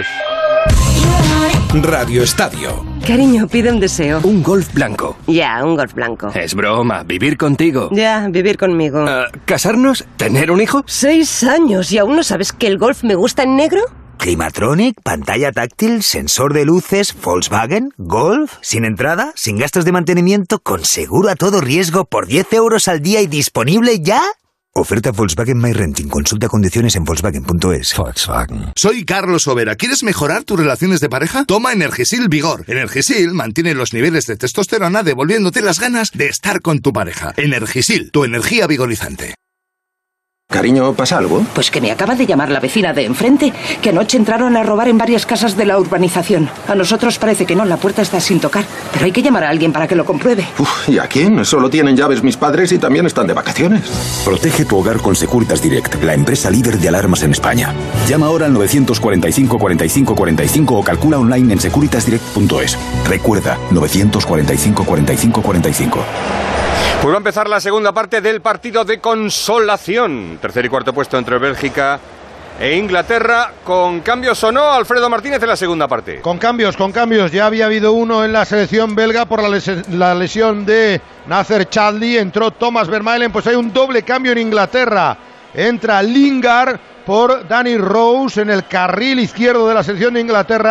Radio Estadio. Cariño, pide un deseo. Un Golf blanco. Ya, un Golf blanco. Es broma, vivir contigo. Ya, vivir conmigo. ¿Casarnos? ¿Tener un hijo? 6 años y aún no sabes que el Golf me gusta en negro. Climatronic, pantalla táctil, sensor de luces, Volkswagen, Golf, sin entrada, sin gastos de mantenimiento, con seguro a todo riesgo por 10 euros al día y disponible ya. Oferta Volkswagen My Renting. Consulta condiciones en Volkswagen.es. Volkswagen. Soy Carlos Overa. ¿Quieres mejorar tus relaciones de pareja? Toma Energisil Vigor. Energisil mantiene los niveles de testosterona, devolviéndote las ganas de estar con tu pareja. Energisil, tu energía vigorizante. Cariño, ¿pasa algo? Pues que me acaba de llamar la vecina de enfrente, que anoche entraron a robar en varias casas de la urbanización. A nosotros parece que no, la puerta está sin tocar, pero hay que llamar a alguien para que lo compruebe. ¿Y a quién? Solo tienen llaves mis padres y también están de vacaciones. Protege tu hogar con Securitas Direct, la empresa líder de alarmas en España. Llama ahora al 945 45 45 o calcula online en securitasdirect.es. Recuerda, 945 45 45. Pues va a empezar la segunda parte del partido de consolación. Tercer y cuarto puesto entre Bélgica e Inglaterra. ¿Con cambios o no, Alfredo Martínez, en la segunda parte? Con cambios. Ya había habido uno en la selección belga por la lesión de Nasser Chadli. Entró Thomas Vermaelen. Pues hay un doble cambio en Inglaterra. Entra Lingard por Danny Rose en el carril izquierdo de la selección de Inglaterra.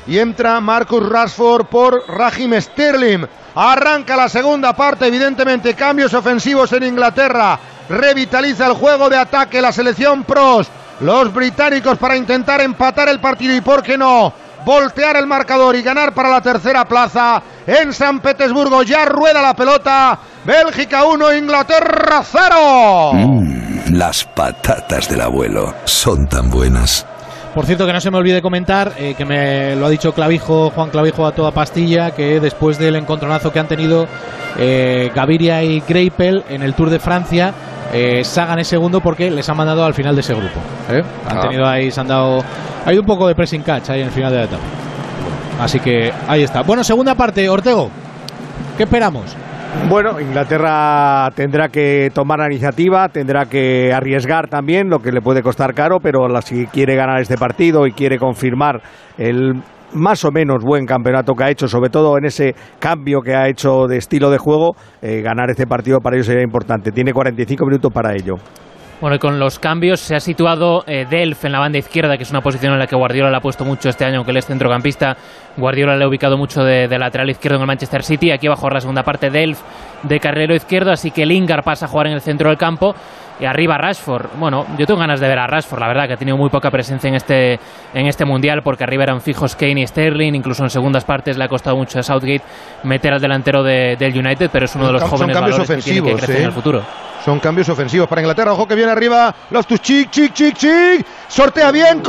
y entra Marcus Rashford por Raheem Sterling. Arranca la segunda parte, evidentemente cambios ofensivos en Inglaterra. Revitaliza el juego de ataque la selección pros. Los británicos para intentar empatar el partido y, ¿por qué no?, voltear el marcador y ganar para la tercera plaza. En San Petersburgo ya rueda la pelota. Bélgica 1, Inglaterra 0. Las patatas del abuelo son tan buenas. Por cierto, que no se me olvide comentar, que me lo ha dicho Juan Clavijo a toda pastilla, que después del encontronazo que han tenido Gaviria y Greipel en el Tour de Francia, Sagan es segundo porque les han mandado al final de ese grupo. Han tenido ahí, se han dado... Ha ido un poco de pressing catch ahí en el final de la etapa. Así que ahí está. Bueno, segunda parte, Ortego. ¿Qué esperamos? Bueno, Inglaterra tendrá que tomar la iniciativa, tendrá que arriesgar también, lo que le puede costar caro, pero si quiere ganar este partido y quiere confirmar el más o menos buen campeonato que ha hecho, sobre todo en ese cambio que ha hecho de estilo de juego, ganar este partido para ellos sería importante. Tiene 45 minutos para ello. Bueno, y con los cambios se ha situado Delph en la banda izquierda, que es una posición en la que Guardiola le ha puesto mucho este año, aunque él es centrocampista. Guardiola le ha ubicado mucho de lateral izquierdo en el Manchester City. Aquí va a jugar la segunda parte Delph de carrilero izquierdo, así que Lingard pasa a jugar en el centro del campo. Y arriba Rashford. Bueno, yo tengo ganas de ver a Rashford, la verdad, que ha tenido muy poca presencia en este Mundial, porque arriba eran fijos Kane y Sterling. Incluso en segundas partes le ha costado mucho a Southgate meter al delantero del United, pero es uno de los jóvenes valores que tiene que crecer en el futuro. Son cambios ofensivos para Inglaterra. Ojo que viene arriba Loftus-Cheek, sortea bien,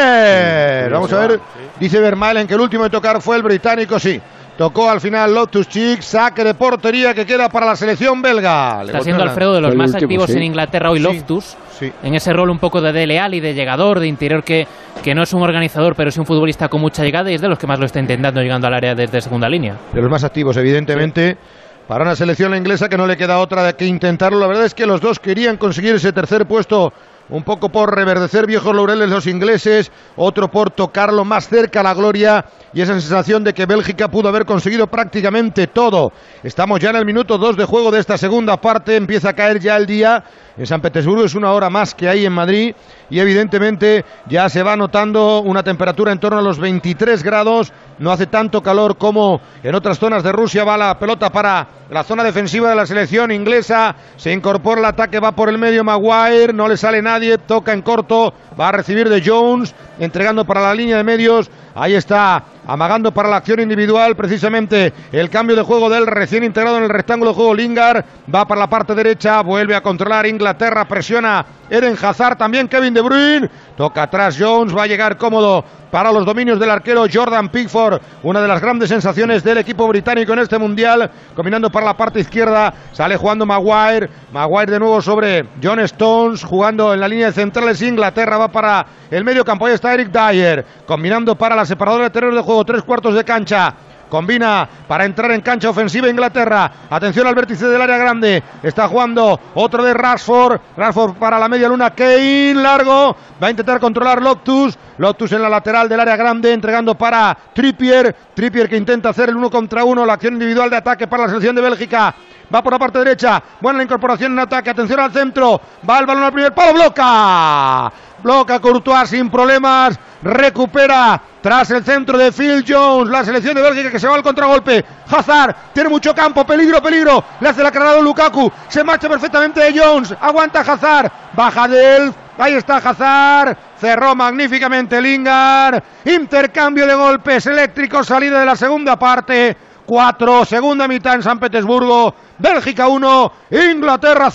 córner. Vamos a ver, dice Vermaelen que el último de tocar fue el británico, sí. Tocó al final Loftus-Cheek, saque de portería que queda para la selección belga. Está siendo Alfredo de los más activos en Inglaterra hoy, Loftus, en ese rol un poco de Dele Alli, de llegador, de interior, que no es un organizador, pero es un futbolista con mucha llegada y es de los que más lo está intentando llegando al área desde segunda línea. De los más activos, evidentemente. Para una selección inglesa que no le queda otra de que intentarlo. La verdad es que los dos querían conseguir ese tercer puesto, un poco por reverdecer viejos laureles los ingleses, otro por tocarlo más cerca a la gloria y esa sensación de que Bélgica pudo haber conseguido prácticamente todo. Estamos ya en el minuto 2 de juego de esta segunda parte, empieza a caer ya el día. En San Petersburgo es una hora más que hay en Madrid y evidentemente ya se va notando una temperatura en torno a los 23 grados. No hace tanto calor como en otras zonas de Rusia. Va la pelota para la zona defensiva de la selección inglesa. Se incorpora el ataque, va por el medio Maguire. No le sale nadie, toca en corto. Va a recibir de Jones, entregando para la línea de medios. Ahí está, amagando para la acción individual, precisamente el cambio de juego del recién integrado en el rectángulo de juego Lingard. Va para la parte derecha, vuelve a controlar Inglaterra, presiona Eden Hazard, también Kevin De Bruyne. Toca atrás Jones, va a llegar cómodo para los dominios del arquero Jordan Pickford, una de las grandes sensaciones del equipo británico en este mundial, combinando para la parte izquierda, sale jugando Maguire de nuevo sobre John Stones, jugando en la línea de centrales. Inglaterra va para el medio campo, ahí está Eric Dyer, combinando para la separadora de terreno de juego, 3/4 de cancha. Combina para entrar en cancha ofensiva Inglaterra. Atención al vértice del área grande. Está jugando otro de Rashford. Rashford para la media luna. Kane largo. Va a intentar controlar Loftus. Loftus en la lateral del área grande. Entregando para Trippier. Trippier que intenta hacer el 1 contra 1. La acción individual de ataque para la selección de Bélgica. Va por la parte derecha. Buena la incorporación en ataque. Atención al centro. Va el balón al primer palo. Bloca. Bloca Courtois sin problemas. Recupera tras el centro de Phil Jones. La selección de Bélgica que se va al contragolpe. Hazard tiene mucho campo. Peligro. Le hace la carrera a Lukaku. Se marcha perfectamente de Jones. Aguanta Hazard. Baja de él. Ahí está Hazard. Cerró magníficamente Lingard. Intercambio de golpes eléctricos. Salida de la segunda parte. 4, segunda mitad en San Petersburgo. Bélgica 1, Inglaterra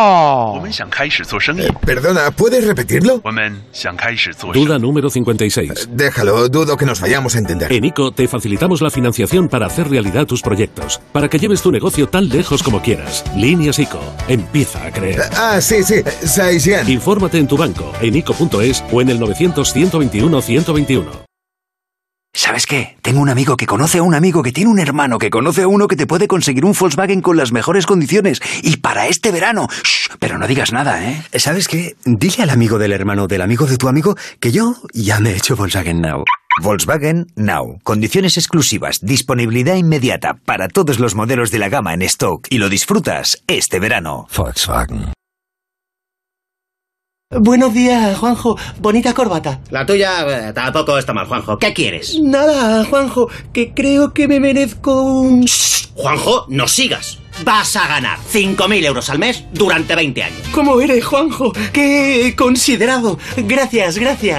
0. Perdona, ¿puedes repetirlo? Duda número 56. Déjalo, dudo que nos vayamos a entender. En ICO te facilitamos la financiación para hacer realidad tus proyectos, para que lleves tu negocio tan lejos como quieras. Líneas ICO. Empieza a creer. Sí, Saisian. Infórmate en tu banco, en ICO.es o en el 900-121-121. ¿Sabes qué? Tengo un amigo que conoce a un amigo que tiene un hermano que conoce a uno que te puede conseguir un Volkswagen con las mejores condiciones. Y para este verano. Shh, pero no digas nada, ¿eh? ¿Sabes qué? Dile al amigo del hermano del amigo de tu amigo que yo ya me he hecho Volkswagen Now. Volkswagen Now. Condiciones exclusivas, disponibilidad inmediata para todos los modelos de la gama en stock. Y lo disfrutas este verano. Volkswagen. Buenos días, Juanjo. Bonita corbata. La tuya tampoco está mal, Juanjo. ¿Qué quieres? Nada, Juanjo, que creo que me merezco un... Shh, Juanjo, no sigas. Vas a ganar 5.000 euros al mes durante 20 años. ¿Cómo eres, Juanjo? ¡Qué considerado! Gracias.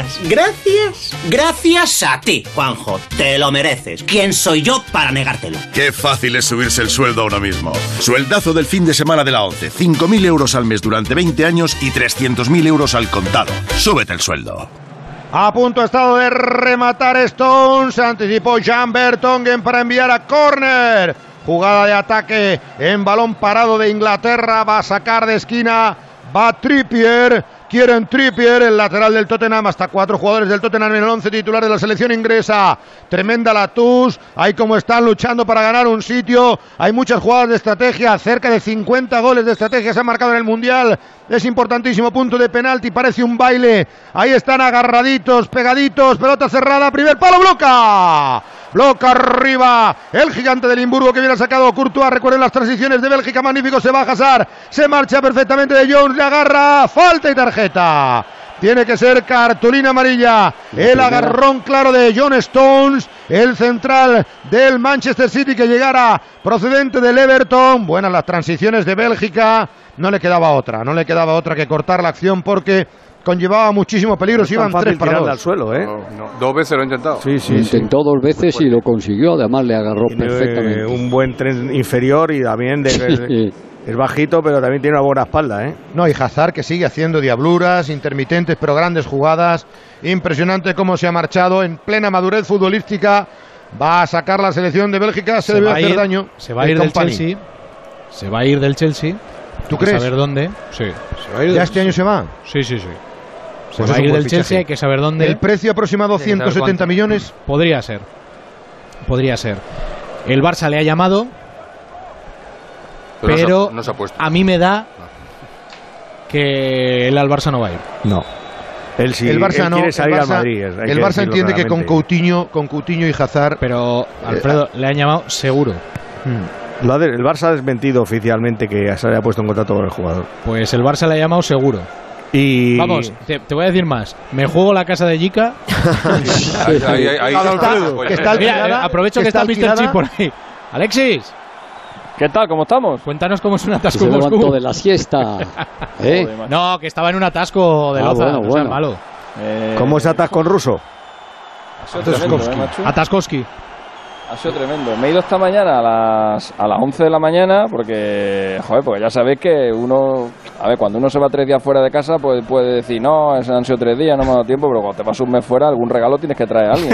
Gracias a ti, Juanjo. Te lo mereces. ¿Quién soy yo para negártelo? Qué fácil es subirse el sueldo ahora mismo. Sueldazo del fin de semana de la ONCE. 5.000 euros al mes durante 20 años y 300.000 euros al contado. Súbete el sueldo. A punto ha estado de rematar Stones. Se anticipó Jan Vertonghen para enviar a córner. Jugada de ataque en balón parado de Inglaterra. Va a sacar de esquina. Va Trippier. Quieren Trippier, el lateral del Tottenham. Hasta 4 jugadores del Tottenham en el 11 titular de la selección inglesa. Tremenda la TUS. Ahí como están luchando para ganar un sitio. Hay muchas jugadas de estrategia. Cerca de 50 goles de estrategia se han marcado en el Mundial. Es importantísimo punto de penalti. Parece un baile. Ahí están agarraditos, pegaditos. Pelota cerrada. Primer palo. Bloca. Bloca arriba. El gigante del Limburgo que viene sacado Courtois. Recuerden las transiciones de Bélgica. Magnífico. Se va a Hazard. Se marcha perfectamente de Jones. Le agarra. Falta y tarjeta. Tiene que ser cartulina amarilla. El agarrón claro de John Stones, el central del Manchester City que llegara procedente del Everton. Buenas las transiciones de Bélgica. No le quedaba otra que cortar la acción porque conllevaba muchísimo peligro. Si iban 3 para 2 al suelo, ¿eh? No, 2 veces lo ha intentado. Sí. Intentó 2 veces y lo consiguió. Además le agarró perfectamente. Un buen tren inferior y también es bajito, pero también tiene una buena espalda, ¿eh? No, y Hazard que sigue haciendo diabluras, intermitentes, pero grandes jugadas. Impresionante cómo se ha marchado en plena madurez futbolística. Va a sacar la selección de Bélgica, se debe hacer daño. Se va a ir del Chelsea. Se va a ir del Chelsea. ¿Tú crees? Saber dónde. Sí. Se va a ir ¿Ya este año se va? Sí. Se va a ir del Chelsea, hay que saber dónde. ¿El precio aproximado 170 millones? Podría ser. El Barça le ha llamado. Pero no se ha puesto. A mí me da que él al Barça no va a ir. No. Él sí, el Barça no quiere salir al Madrid. El Barça entiende que con Coutinho y Hazard. Pero Alfredo le han llamado seguro. El Barça ha desmentido oficialmente que se haya puesto en contacto con el jugador. Pues el Barça le ha llamado seguro. Y vamos, te voy a decir más. Me juego la casa de Jica. Mira, aprovecho que está Mr. Chip por ahí. Alexis. ¿Qué tal? ¿Cómo estamos? Cuéntanos cómo es un atasco en Moscú. De la siesta. No, que estaba en un atasco de loza. Bueno. O sea, malo. ¿Cómo es atasco en ruso? Ataskowski. Ha sido tremendo. Me he ido esta mañana a las 11 de la mañana porque ya sabéis que uno... A ver, cuando uno se va 3 días fuera de casa, pues puede decir, no, han sido 3 días, no me ha dado tiempo, pero cuando te vas un mes fuera, algún regalo tienes que traer a alguien.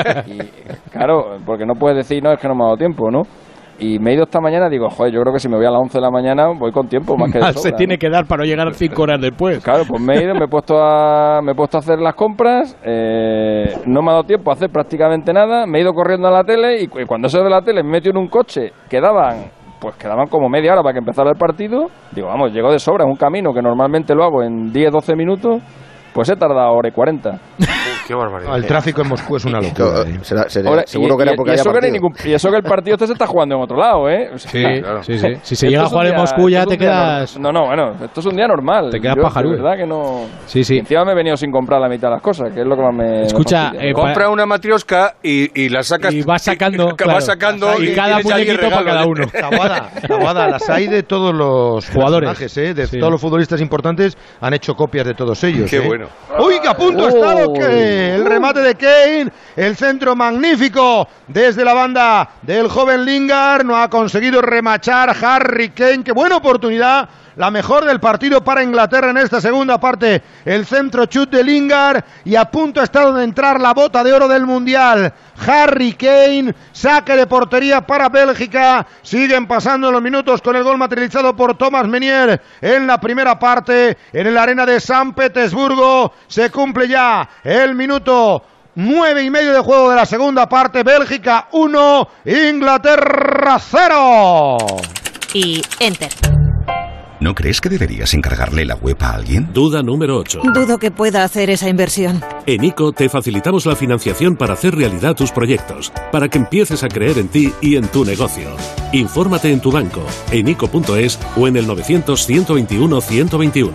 Y claro, porque no puedes decir, no, es que no me ha dado tiempo, ¿no? Y me he ido esta mañana, digo, yo creo que si me voy a las 11 de la mañana voy con tiempo, más que de sobra, se tiene que dar para no llegar 5 horas después. Claro, pues me he ido, me he puesto a hacer las compras, no me ha dado tiempo a hacer prácticamente nada, me he ido corriendo a la tele y cuando se ve la tele me metí en un coche, quedaban como media hora para que empezara el partido, digo, vamos, llego de sobra, es un camino que normalmente lo hago en 10-12 minutos, pues he tardado hora y 40. Qué barbaridad. El tráfico en Moscú es una locura. Seguro que era porque y eso que el partido se está jugando en otro lado, ¿eh? O sea, claro. Sí. Si se llega a jugar en Moscú ya te quedas... No, bueno, esto es un día normal. Te quedas pajarudo. De verdad que no... Sí. Encima me he venido sin comprar la mitad de las cosas, que es lo que más me... Escucha, compra una matrioska y la sacas... Y vas sacando. Vas sacando y cada muñequito para cada uno. Tabuada, las hay de todos los jugadores, de todos los futbolistas importantes, han hecho copias de todos ellos. Qué bueno. ¡Uy, que a punto está el remate de Kane! El centro magnífico desde la banda del joven Lingard. No ha conseguido remachar Harry Kane. ¡Qué buena oportunidad! La mejor del partido para Inglaterra en esta segunda parte. El centro chut de Lingard y a punto ha estado de entrar la bota de oro del Mundial. Harry Kane, saque de portería para Bélgica. Siguen pasando los minutos con el gol materializado por Thomas Meunier en la primera parte en la arena de San Petersburgo. Se cumple ya el minuto 9:30 de juego de la segunda parte. Bélgica 1, Inglaterra 0. Y enter. ¿No crees que deberías encargarle la web a alguien? Duda número 8. Dudo que pueda hacer esa inversión. En ICO te facilitamos la financiación para hacer realidad tus proyectos, para que empieces a creer en ti y en tu negocio. Infórmate en tu banco, en ICO.es o en el 900 121 121.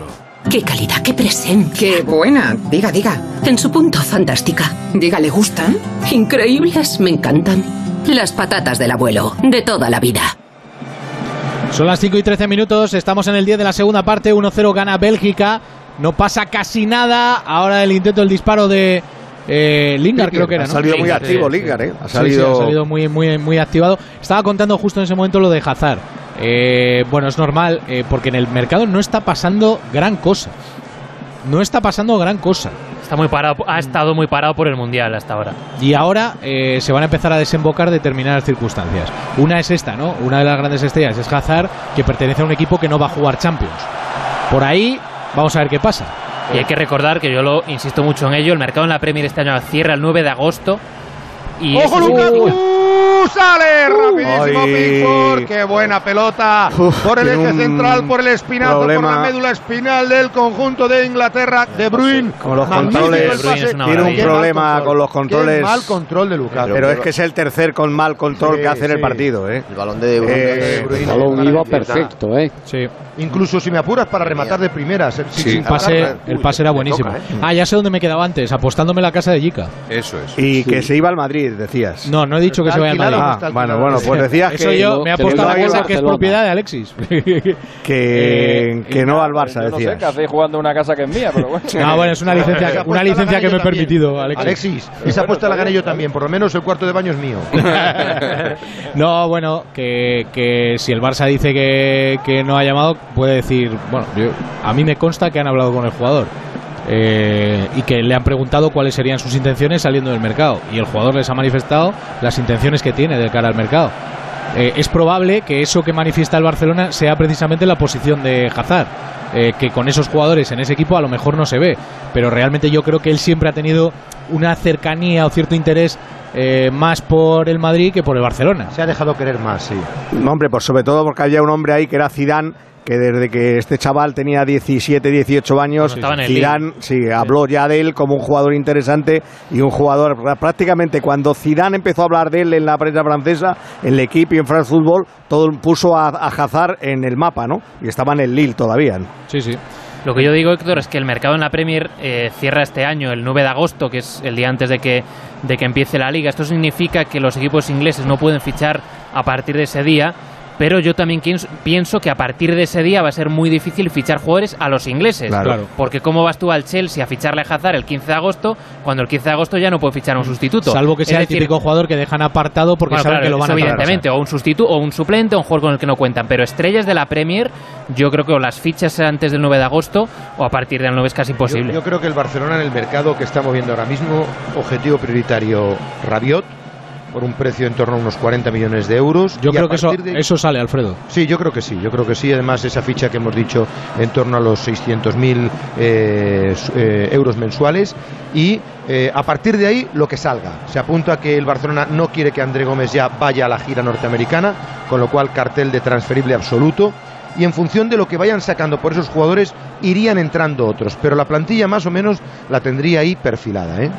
Qué calidad, qué presencia. Qué buena. Diga, diga. En su punto, fantástica. Diga, ¿le gustan? Increíbles, me encantan. Las patatas del abuelo, de toda la vida. Son las 5 y 13 minutos, estamos en el 10 de la segunda parte, 1-0 gana Bélgica, no pasa casi nada, ahora el intento del disparo de Lingard, creo que era, ¿no? Ha salido muy activo Lingard, ¿eh? Ha salido muy activado. Estaba contando justo en ese momento lo de Hazard. Bueno, es normal, porque en el mercado no está pasando gran cosa. Está muy parado, ha estado muy parado por el Mundial hasta ahora. Y ahora se van a empezar a desembocar determinadas circunstancias. Una es esta, ¿no? Una de las grandes estrellas es Hazard, que pertenece a un equipo que no va a jugar Champions. Por ahí vamos a ver qué pasa. Y hay que recordar que yo insisto mucho en ello, el mercado en la Premier este año cierra el 9 de agosto. Y ¡ojo, Lukaku! ¡Sale! Rapidísimo Pickford. ¡Qué buena pelota! Por el eje central, por el espinazo, por la médula espinal del conjunto de Inglaterra. De Bruyne. Con los controles. Tiene un problema con los controles. Qué mal control de Lukaku. Pero es que es el tercer con mal control que hace en el partido, ¿eh? El balón de Bruyne. El balón iba perfecto, ¿eh? Sí. Incluso si me apuras para rematar de primeras. El pase era buenísimo. Ya sé dónde me quedaba antes, apostándome la casa de Jica. Eso es. Y que se iba al Madrid, decías. No he dicho que se vaya al Madrid. Bueno, pues decías eso que... yo me he apostado a la casa que es propiedad de Alexis. que no al Barça, decías. decías. No sé, que hacéis jugando una casa que es mía, pero bueno. No, bueno, es una licencia que me he permitido, Alexis. Esa apuesta la gané yo también, por lo menos el cuarto de baño es mío. No, bueno, que si el Barça dice que no ha llamado, puede decir, bueno, a mí me consta que han hablado con el jugador. Y que le han preguntado cuáles serían sus intenciones saliendo del mercado, y el jugador les ha manifestado las intenciones que tiene de cara al mercado. Es probable que eso que manifiesta el Barcelona sea precisamente la posición de Hazard, que con esos jugadores en ese equipo a lo mejor no se ve, pero realmente yo creo que él siempre ha tenido una cercanía o cierto interés más por el Madrid que por el Barcelona. Se ha dejado querer más, sí. No, hombre, pues sobre todo porque había un hombre ahí que era Zidane, que desde que este chaval tenía 17, 18 años, Zidane habló ya de él como un jugador interesante y un jugador prácticamente cuando Zidane empezó a hablar de él en la prensa francesa, en el equipo y en France Football, todo puso a Hazard en el mapa, ¿no? Y estaba en el Lille todavía, ¿no? Sí. Lo que yo digo, Héctor, es que el mercado en la Premier cierra este año el 9 de agosto, que es el día antes de que empiece la Liga. Esto significa que los equipos ingleses no pueden fichar a partir de ese día. Pero yo también pienso que a partir de ese día va a ser muy difícil fichar jugadores a los ingleses. Claro. Porque ¿cómo vas tú al Chelsea a ficharle a Hazard el 15 de agosto cuando el 15 de agosto ya no puede fichar a un sustituto? Salvo que sea el típico jugador que dejan apartado porque saben que lo van a evidentemente, o un sustituto, o un suplente, o un jugador con el que no cuentan. Pero estrellas de la Premier, yo creo que o las fichas antes del 9 de agosto o a partir del 9 es casi imposible. Yo creo que el Barcelona en el mercado que estamos viendo ahora mismo, objetivo prioritario Rabiot, por un precio en torno a unos 40 millones de euros. Yo creo que eso sale, Alfredo. Sí, yo creo que sí. Además, esa ficha que hemos dicho en torno a los 600.000 euros mensuales. Y a partir de ahí, lo que salga. Se apunta que el Barcelona no quiere que André Gómez ya vaya a la gira norteamericana, con lo cual cartel de transferible absoluto. Y en función de lo que vayan sacando por esos jugadores, irían entrando otros. Pero la plantilla más o menos la tendría ahí perfilada, ¿eh?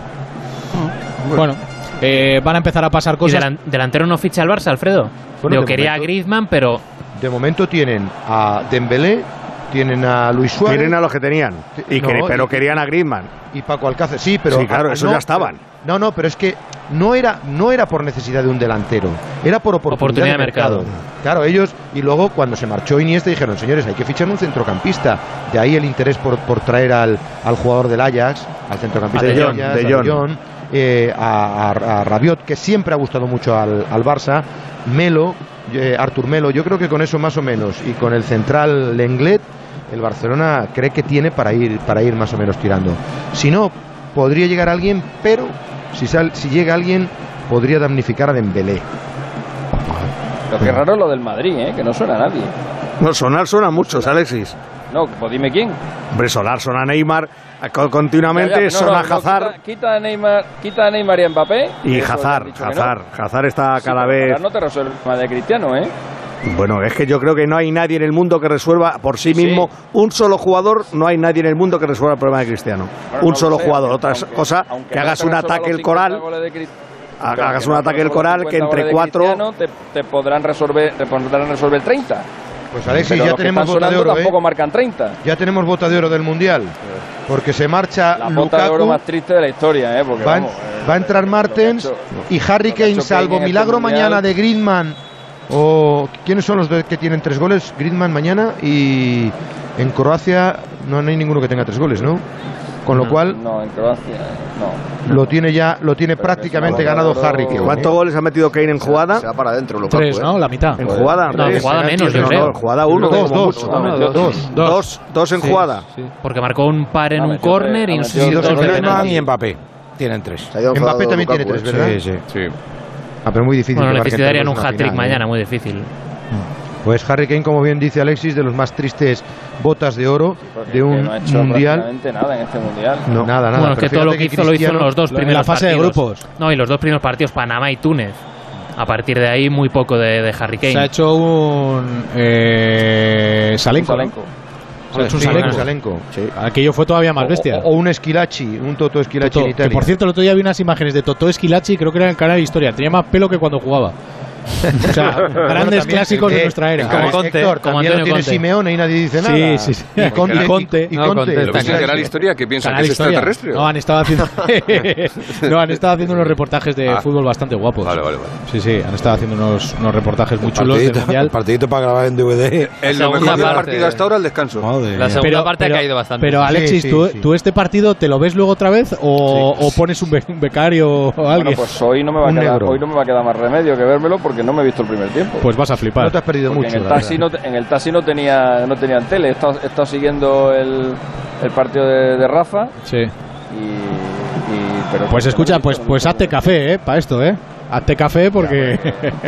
Bueno. Van a empezar a pasar cosas. ¿Y delantero no ficha el Barça, Alfredo? Bueno, yo quería a Griezmann, pero... De momento tienen a Dembélé, tienen a Luis Suárez... Tienen a los que tenían, pero querían a Griezmann. Y Paco Alcácer, sí, pero... Sí, claro, esos ya estaban. No, pero es que no era por necesidad de un delantero, era por oportunidad de mercado. Claro, ellos, y luego cuando se marchó Iniesta dijeron, señores, hay que fichar un centrocampista. De ahí el interés por traer al jugador del Ajax, al centrocampista de Jong, a Rabiot, que siempre ha gustado mucho al Barça, Artur Melo. Yo creo que con eso más o menos, y con el central Lenglet, el Barcelona cree que tiene para ir más o menos tirando. Si no, podría llegar alguien, pero si llega alguien, podría damnificar a Dembélé. Lo que raro es lo del Madrid, que no suena a nadie. No, sonar suena a muchos, Alexis. No, pues dime quién. Hombre, sonar suena a Neymar continuamente, suena a Hazard. Quita a Neymar y a Mbappé. Y Hazard está cada vez... No te resuelve el problema de Cristiano, ¿eh? Bueno, es que yo creo que no hay nadie en el mundo que resuelva por sí mismo, un solo jugador, no hay nadie en el mundo que resuelva el problema de Cristiano. Bueno, un solo jugador. Otra cosa, que hagas un ataque el coral... Hagas un ataque el coral que entre cuatro... Te podrán resolver 30. Pues Alexis, pero ya los que tenemos están bota de sonando oro, tampoco marcan 30. Ya tenemos bota de oro del Mundial. Porque se marcha La bota de oro Lukaku, más triste de la historia, porque va, vamos, va a entrar Martens y Harry Kane, salvo milagro mañana de Griezmann. O ¿quiénes son los que tienen 3 goles? Griezmann mañana, y en Croacia no hay ninguno que tenga 3 goles, ¿no? Con lo cual No, en Croacia no. lo tiene prácticamente ganado Harry Kane. ¿Cuántos goles ha metido Kane en jugada? Se va para adentro, Lukaku. 3, ¿no? La mitad. En jugada, No, en jugada menos, yo creo. En jugada 1. Dos en jugada. Porque marcó un par en un córner y no sé si dos dos en de Griezmann penalti. y Mbappé. Tienen 3. Mbappé también tiene 3, ¿verdad? Sí. Ah, pero muy difícil. Bueno, que marquen necesitarían todos un en una hat-trick final, mañana, muy difícil. Pues Harry Kane, como bien dice Alexis, de los más tristes botas de oro de un no ha hecho mundial. prácticamente nada en este mundial. No, nada. Bueno, es que todo lo que hizo lo hizo en los dos primeros la fase partidos. de grupos. No, y los dos primeros partidos, Panamá y Túnez. A partir de ahí, muy poco de Harry Kane. Se ha hecho un Salenko. Se ha hecho un Salenko. Sí. Aquello fue todavía más bestia. O un Esquilachi, un Toto Esquilachi en Italia. Que por cierto, el otro día vi unas imágenes de Totò Esquilachi, creo que era en el canal de Historia. Tenía más pelo que cuando jugaba. O sea, grandes clásicos de nuestra era. Como Conte, Héctor, como también Antonio lo tiene Conte. Simeone y nadie dice nada. Sí. Y Conte. Lo que es el canal Historia, que piensan que es extraterrestre. No, han estado haciendo unos reportajes de fútbol bastante guapos. Vale. Sí, han estado haciendo unos reportajes muy chulos del Mundial. Partidito para grabar en DVD. Es lo mejor del partido hasta ahora, el descanso. La segunda parte ha caído bastante. Pero Alexis, ¿tú este partido te lo ves luego otra vez o pones un becario o alguien? Bueno, pues hoy no me va a quedar más remedio que vérmelo porque no me he visto el primer tiempo. Pues vas a flipar. No te has perdido Porque mucho. en el taxi no tenían tele. He estado siguiendo el partido de Rafa. Sí. Pero pues escucha, pues hazte café, para esto, Hazte café porque...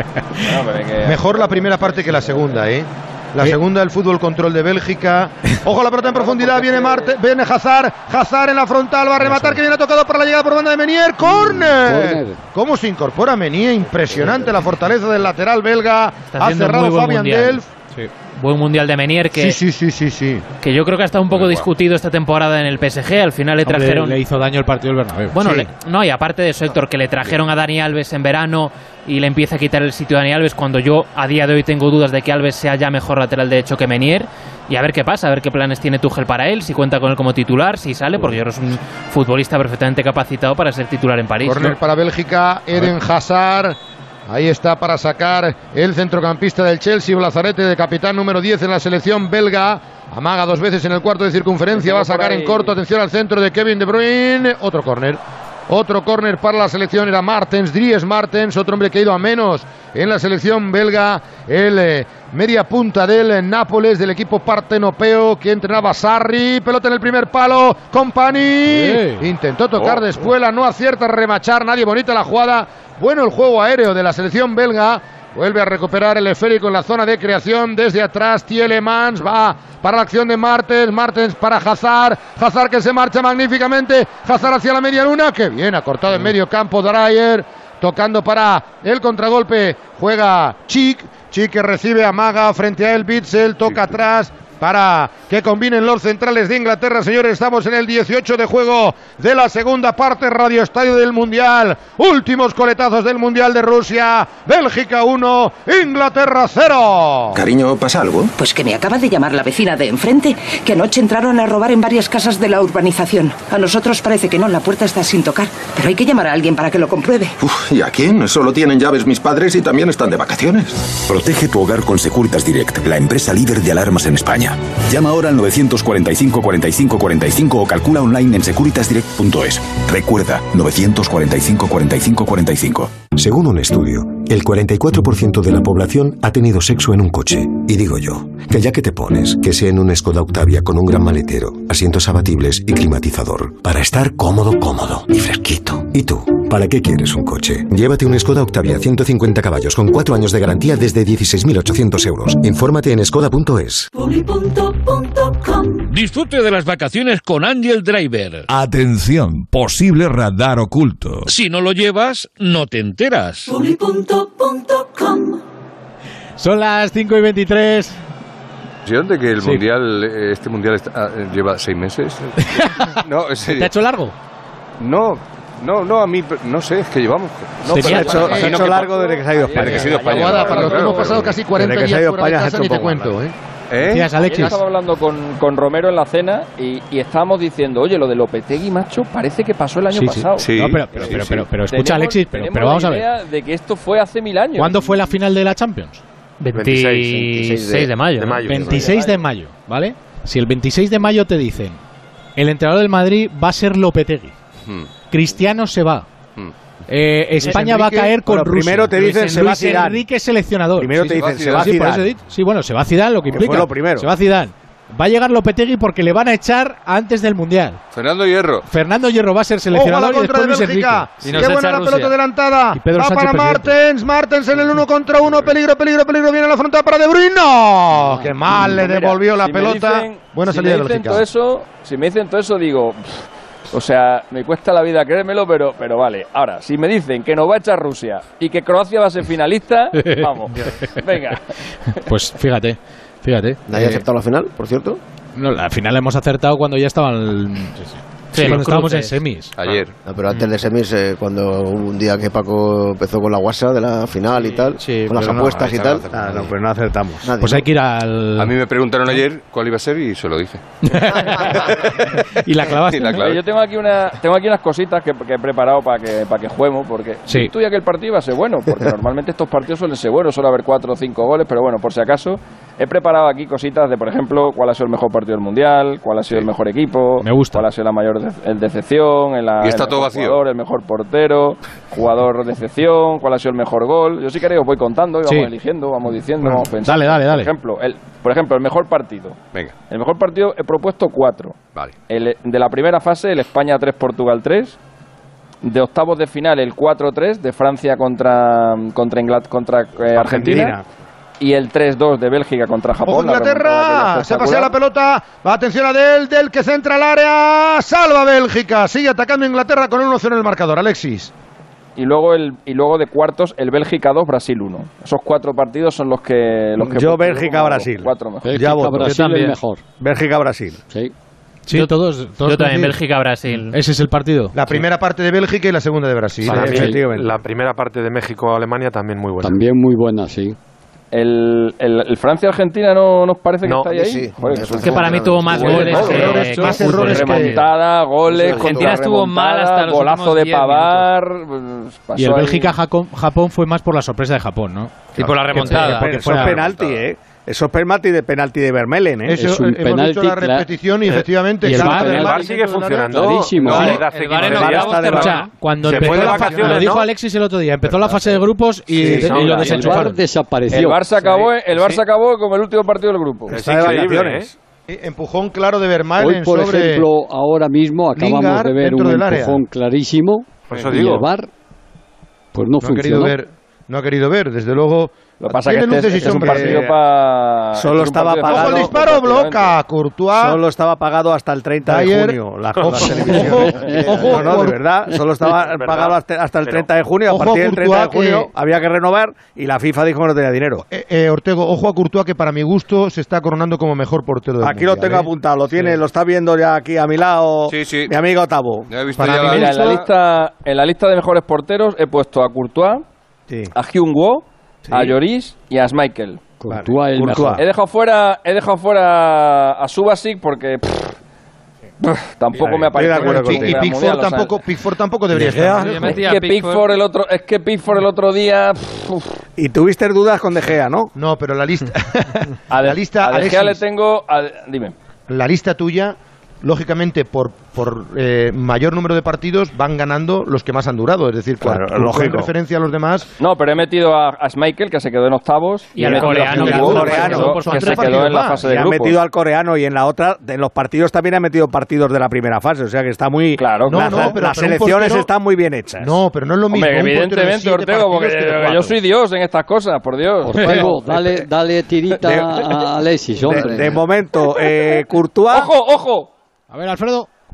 Mejor la primera parte que la segunda, La segunda, el fútbol control de Bélgica. Ojo, la pelota en profundidad. Viene Hazard. Hazard en la frontal. Va a rematar. Que viene tocado para la llegada por banda de Menier. ¡Córner! ¿Cómo se incorpora Menier? Impresionante la fortaleza del lateral belga. Ha cerrado Fabian Delph. Buen mundial de Menier que que yo creo que ha estado un poco discutido esta temporada en el PSG. Al final le trajeron... Le hizo daño el partido del Bernabéu. Bueno, y aparte de eso, Héctor, que le trajeron a Dani Alves en verano y le empieza a quitar el sitio a Dani Alves, cuando yo a día de hoy tengo dudas de que Alves sea ya mejor lateral derecho que Menier. Y a ver qué pasa, a ver qué planes tiene Tuchel para él, si cuenta con él como titular, si sale, porque yo creo que es un futbolista perfectamente capacitado para ser titular en París. Corner para Bélgica, Eden Hazard. Ahí está para sacar el centrocampista del Chelsea, Blazarete, de capitán número 10 en la selección belga. Amaga 2 veces en el cuarto de circunferencia, va a sacar en corto, atención al centro de Kevin De Bruyne. Otro córner para la selección, era Dries Martens, otro hombre que ha ido a menos en la selección belga, el media punta del Nápoles, del equipo partenopeo que entrenaba Sarri. Pelota en el primer palo, Kompany intentó tocar de espuela, no acierta a remachar nadie. Bonita la jugada, bueno el juego aéreo de la selección belga. Vuelve a recuperar el esférico en la zona de creación. Desde atrás Tielemans va para la acción de Martens para Hazard que se marcha magníficamente. Hazard hacia la media luna, que bien, ha cortado en medio campo Dreyer, tocando para el contragolpe. Juega Chic que recibe a Maga frente a él. Witsel toca atrás para que combinen los centrales de Inglaterra. Señores, estamos en el 18 de juego de la segunda parte. Radio Estadio del Mundial. Últimos coletazos del Mundial de Rusia. Bélgica 1, Inglaterra 0. Cariño, ¿pasa algo? Pues que me acaba de llamar la vecina de enfrente, que anoche entraron a robar en varias casas de la urbanización. A nosotros parece que no, la puerta está sin tocar, pero hay que llamar a alguien para que lo compruebe. ¿Y a quién? Solo tienen llaves mis padres y también están de vacaciones. Protege tu hogar con Securitas Direct, la empresa líder de alarmas en España. Llama ahora al 945 45 45 o calcula online en securitasdirect.es. Recuerda, 945 45 45. Según un estudio, el 44% de la población ha tenido sexo en un coche. Y digo yo, que ya que te pones, que sea en un Skoda Octavia con un gran maletero, asientos abatibles y climatizador, para estar cómodo y fresquito. ¿Y tú? ¿Para qué quieres un coche? Llévate un Skoda Octavia 150 caballos con 4 años de garantía desde 16.800 euros. Infórmate en skoda.es. Disfrute de las vacaciones con Angel Driver. Atención, posible radar oculto. Si no lo llevas, no te enteras. Son las 5:23. ¿De que el mundial, este mundial lleva 6 meses? No, ¿Te ha hecho largo? No, No, a mí, no sé, es que llevamos. No, se ha hecho largo desde que se ha ido España. Para los que hemos pasado casi 40 días fuera de casa, ni te cuento, ¿eh? Decías, Alexis. Yo estaba hablando con Romero en la cena y estábamos diciendo, oye, lo de Lopetegui, macho, parece que pasó el año pasado. Sí. No, pero escucha, Alexis, pero vamos a ver. Tenemos la idea de que esto fue hace 1000 años. ¿Cuándo fue la final de la Champions? 26 de mayo. 26 de mayo, ¿vale? Si el 26 de mayo te dicen, el entrenador del Madrid va a ser Lopetegui, Cristiano se va, España va a caer con Rusia. Primero te dicen se va Luis Zidane. Enrique seleccionador. Primero te dicen se va Zidane. Sí, bueno, se va Zidane, lo que implica. Fue lo primero. Se va Zidane. Va a llegar Lopetegui porque le van a echar antes del Mundial. Fernando Hierro va a ser seleccionador y después Luis Enrique. Qué buena la pelota adelantada. Va para Martens en el 1 contra 1. Peligro. Viene la frontal para De Bruyne. ¡No! Qué mal le devolvió la pelota. Buena salida de Bélgica. Si me dicen todo eso, digo... O sea, me cuesta la vida creérmelo, pero vale. Ahora, si me dicen que nos va a echar Rusia y que Croacia va a ser finalista, vamos, venga. Pues fíjate. ¿Nadie ha aceptado la final, por cierto? No, la final la hemos acertado cuando ya estaban... cuando estábamos en semis. Ayer. No, pero antes de semis, cuando hubo un día que Paco empezó con la WhatsApp de la final y tal, con las apuestas y tal. Pues no acertamos. Nadie, pues hay que ir al... A mí me preguntaron ayer cuál iba a ser y se lo dije. Y la clavaste. Yo tengo aquí unas cositas que he preparado para que juguemos, porque intuía que el partido iba a ser bueno, porque normalmente estos partidos suelen ser buenos, suele haber 4 o 5 goles, pero bueno, por si acaso, he preparado aquí cositas de, por ejemplo, cuál ha sido el mejor partido del Mundial, cuál ha sido el mejor equipo, me gusta. Cuál ha sido la mayor decepción, y está todo vacío. Jugador, el mejor portero, jugador decepción, cuál ha sido el mejor gol. Yo sí que os voy contando y vamos eligiendo, vamos diciendo, vamos pensando. Dale. Por ejemplo, el mejor partido. Venga. El mejor partido he propuesto 4. Vale. De la primera fase, el España 3, Portugal 3. De octavos de final, el 4-3 de Francia contra Argentina. Y el 3-2 de Bélgica contra Japón. ¡Ojo, Inglaterra! Se pasea la pelota. Va, atención a Del que centra el área. Salva Bélgica. Sigue atacando Inglaterra con 1-0 en el marcador. Alexis. Y luego de cuartos, el Bélgica 2, Brasil 1. Esos 4 partidos son los que yo Bélgica-Brasil. 4 mejor. Bélgica-Brasil es mejor. Bélgica-Brasil. Sí. Sí, todos yo también, Bélgica-Brasil. Ese es el partido. La primera parte de Bélgica y la segunda de Brasil. Efectivamente. La primera parte de México-Alemania también muy buena. También muy buena, sí. El Francia-Argentina no nos parece que está ahí. Sí. Joder, es que para mí tuvo más goles más errores, remontada, goles, Argentina estuvo mal hasta los golazo de Pavard. Y el Bélgica-Japón fue más por la sorpresa de Japón, ¿no? Y por la remontada. Eso es penalti, Eso es penalti de Vermeulen, Eso es un hemos penalti, dicho la repetición y efectivamente... Y el VAR sigue funcionando. Clarísimo. El VAR cuando empezó la fase, lo dijo Alexis el otro día, empezó la fase de grupos y lo desenchufaron. El VAR desapareció. El VAR se acabó como el último partido del grupo. Está de vacaciones. Empujón claro de Vermaelen sobre... Hoy, por ejemplo, ahora mismo acabamos Lingard de ver un empujón clarísimo. Y el VAR pues no funcionó. No ha querido ver, desde luego... Lo que pasa es que es un partido para... Solo estaba pagado... ¡Ojo, el disparo! ¡Bloca! Courtois... Solo estaba pagado hasta el 30 de junio. La televisión. No, de verdad. Solo estaba pagado hasta el 30 de junio. A partir del 30 de junio había que renovar y la FIFA dijo que no tenía dinero. Ortego, ojo a Courtois, que para mi gusto se está coronando como mejor portero del Aquí mundial, lo tengo apuntado. Lo está viendo ya aquí a mi lado mi amigo Tabo. Mira, en la lista de mejores porteros he puesto a Courtois, a Hyun-woo, a Lloris y a Schmeichel. Courtois el mejor. He dejado fuera a Subasic porque tampoco me ha parecido. Y Pickford tampoco debería estar. Es que Pickford el otro día... Y tuviste dudas con De Gea, ¿no? No, pero la lista... a De Gea le tengo... Dime. La lista tuya... Lógicamente, por mayor número de partidos van ganando los que más han durado. Es decir, en referencia a los demás. No, pero he metido a Schmeichel, que se quedó en octavos. Y al coreano, que se quedó en la fase de grupos. Ha metido al coreano y en la otra, en los partidos también ha metido partidos de la primera fase. O sea que está muy. Claro, pero las selecciones están muy bien hechas. No, pero no es lo mismo. Hombre, evidentemente, Ortego, porque yo soy Dios en estas cosas, por Dios. Ortego, dale tirita a Alexis, hombre. De momento, Courtois. ¡Ojo! A ver, Alfredo.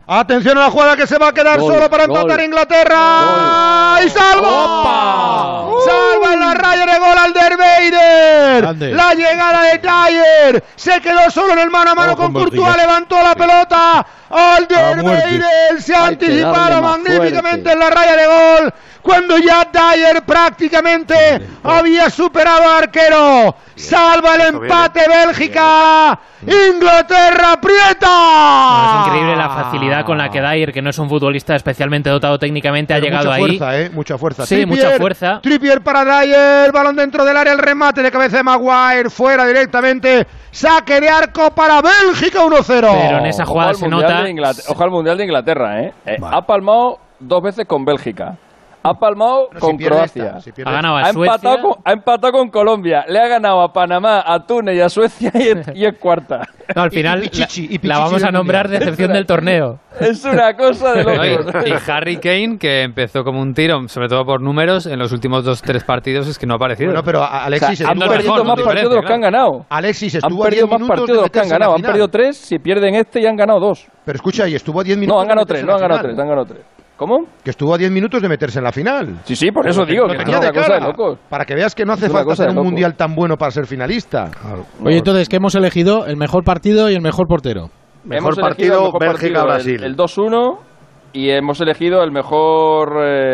Atención a la jugada que se va a quedar solo para empatar Inglaterra. ¡Y salva! ¡Salva en la raya de gol Alderweireld! La llegada de Dyer. Se quedó solo en el mano a mano con Courtois. Levantó la pelota. Alderweireld se ha anticipado magníficamente en la raya de gol. Cuando ya Dyer prácticamente había superado al arquero. Salva el empate Bélgica. Inglaterra aprieta. Bueno, es increíble la facilidad con la que Dyer, que no es un futbolista especialmente dotado técnicamente, ha llegado ahí. Mucha fuerza. Sí, mucha fuerza. Trippier para Dyer, balón dentro del área, el remate de cabeza de Maguire, fuera directamente. Saque de arco para Bélgica, 1-0. Pero en esa jugada se nota. Ojo al Mundial de Inglaterra, Ha palmado 2 veces con Bélgica. Ha palmado con Croacia. Ha ganado a Suecia. Ha empatado con Colombia. Le ha ganado a Panamá, a Túnez y a Suecia y es cuarta. No, al final la vamos a nombrar decepción del torneo. Es una cosa de locos. Y Harry Kane, que empezó como un tiro, sobre todo por números, en los últimos 2-3 partidos es que no ha aparecido. Bueno, pero Alexis... han perdido más partidos de los que han ganado. Alexis han perdido más partidos de los que han ganado. Han perdido 3, si pierden este ya han ganado 2. Pero escucha, y estuvo a 10 minutos... No, han ganado 3, han ganado 3. ¿Cómo? Que estuvo a 10 minutos de meterse en la final. Sí, por eso digo que tenía es una cosa de locos. Para que veas que no hace falta hacer un mundial tan bueno para ser finalista. Oye, entonces, ¿qué hemos elegido? El mejor partido y el mejor portero. Mejor partido, Bélgica-Brasil. El 2-1 y hemos elegido el mejor...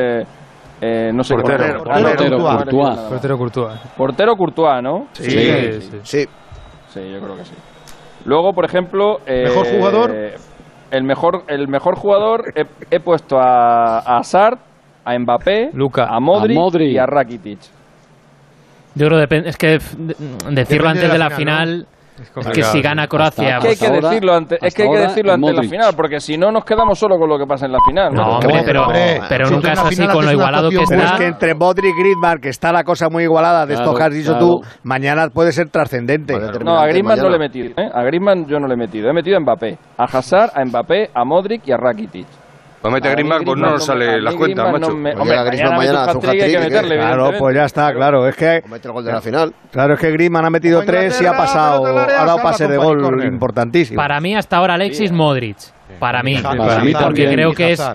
no sé, portero Courtois. Portero Courtois, ¿no? Sí, yo creo que sí. Luego, por ejemplo... ¿Mejor jugador? El mejor jugador he puesto a Hazard, a Mbappé, a Modric y a Rakitic. Yo creo que es que decirlo antes de la final... Es que si gana Croacia... Es que hay que decirlo antes de la final, porque si no nos quedamos solo con lo que pasa en la final. No, hombre, pero nunca es así con lo igualado que está. Es que entre Modric y Griezmann, que está la cosa muy igualada, de esto que has dicho tú, mañana puede ser trascendente. No, a Griezmann no le he metido. A Griezmann yo no le he metido. He metido a Mbappé, a Hazard, a Mbappé, a Modric y a Rakitic. Pues mete a Griezmann, pues no nos sale las cuentas, macho. Hombre, mañana hace un hat-trick. Claro, pues ya está, claro. Es que mete el gol de la final. Claro, es que Griezmann ha metido 3 y ha pasado, ha dado pase de gol importantísimo. Para mí hasta ahora Alexis Modric. Para mí porque creo que es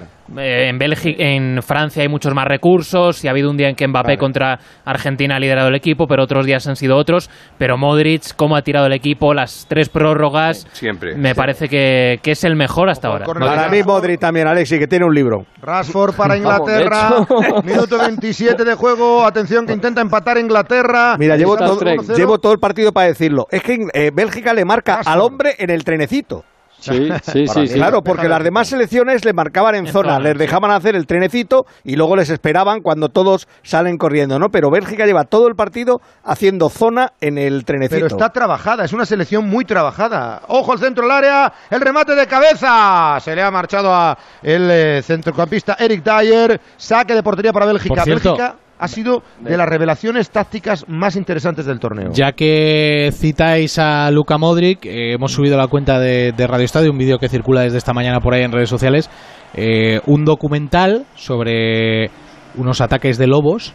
en Francia hay muchos más recursos y ha habido un día en que Mbappé contra Argentina ha liderado el equipo, pero otros días han sido otros. Pero Modric, cómo ha tirado el equipo, las 3 prórrogas, me parece que es el mejor hasta ahora. Para mí Modric también, Alexis, que tiene un libro. Rashford para Inglaterra, minuto 27 de juego, atención que intenta empatar Inglaterra. Mira, llevo todo el partido para decirlo. Es que Bélgica le marca al hombre en el trenecito. Sí. Claro, porque las demás selecciones le marcaban en zona, les dejaban hacer el trenecito y luego les esperaban cuando todos salen corriendo, ¿no? Pero Bélgica lleva todo el partido haciendo zona en el trenecito. Pero está trabajada, es una selección muy trabajada. Ojo al centro del área, el remate de cabeza. Se le ha marchado a el centrocampista Eric Dyer. Saque de portería para Bélgica. Por cierto, Bélgica ha sido de las revelaciones tácticas más interesantes del torneo. Ya que citáis a Luka Modric, hemos subido a la cuenta de Radio Estadio un vídeo que circula desde esta mañana por ahí en redes sociales, un documental sobre unos ataques de lobos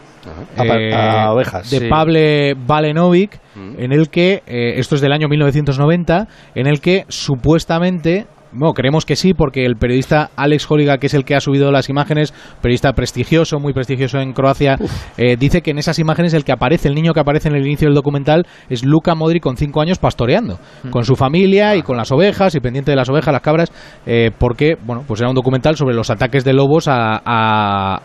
a ovejas de Pavle Valenovic, en el que, esto es del año 1990, en el que supuestamente... Bueno, creemos que sí, porque el periodista Alex Holiga, que es el que ha subido las imágenes, periodista prestigioso, muy prestigioso en Croacia, dice que en esas imágenes el niño que aparece en el inicio del documental es Luka Modric con 5 años pastoreando, con su familia y con las ovejas y pendiente de las ovejas, las cabras, porque, bueno, pues era un documental sobre los ataques de lobos a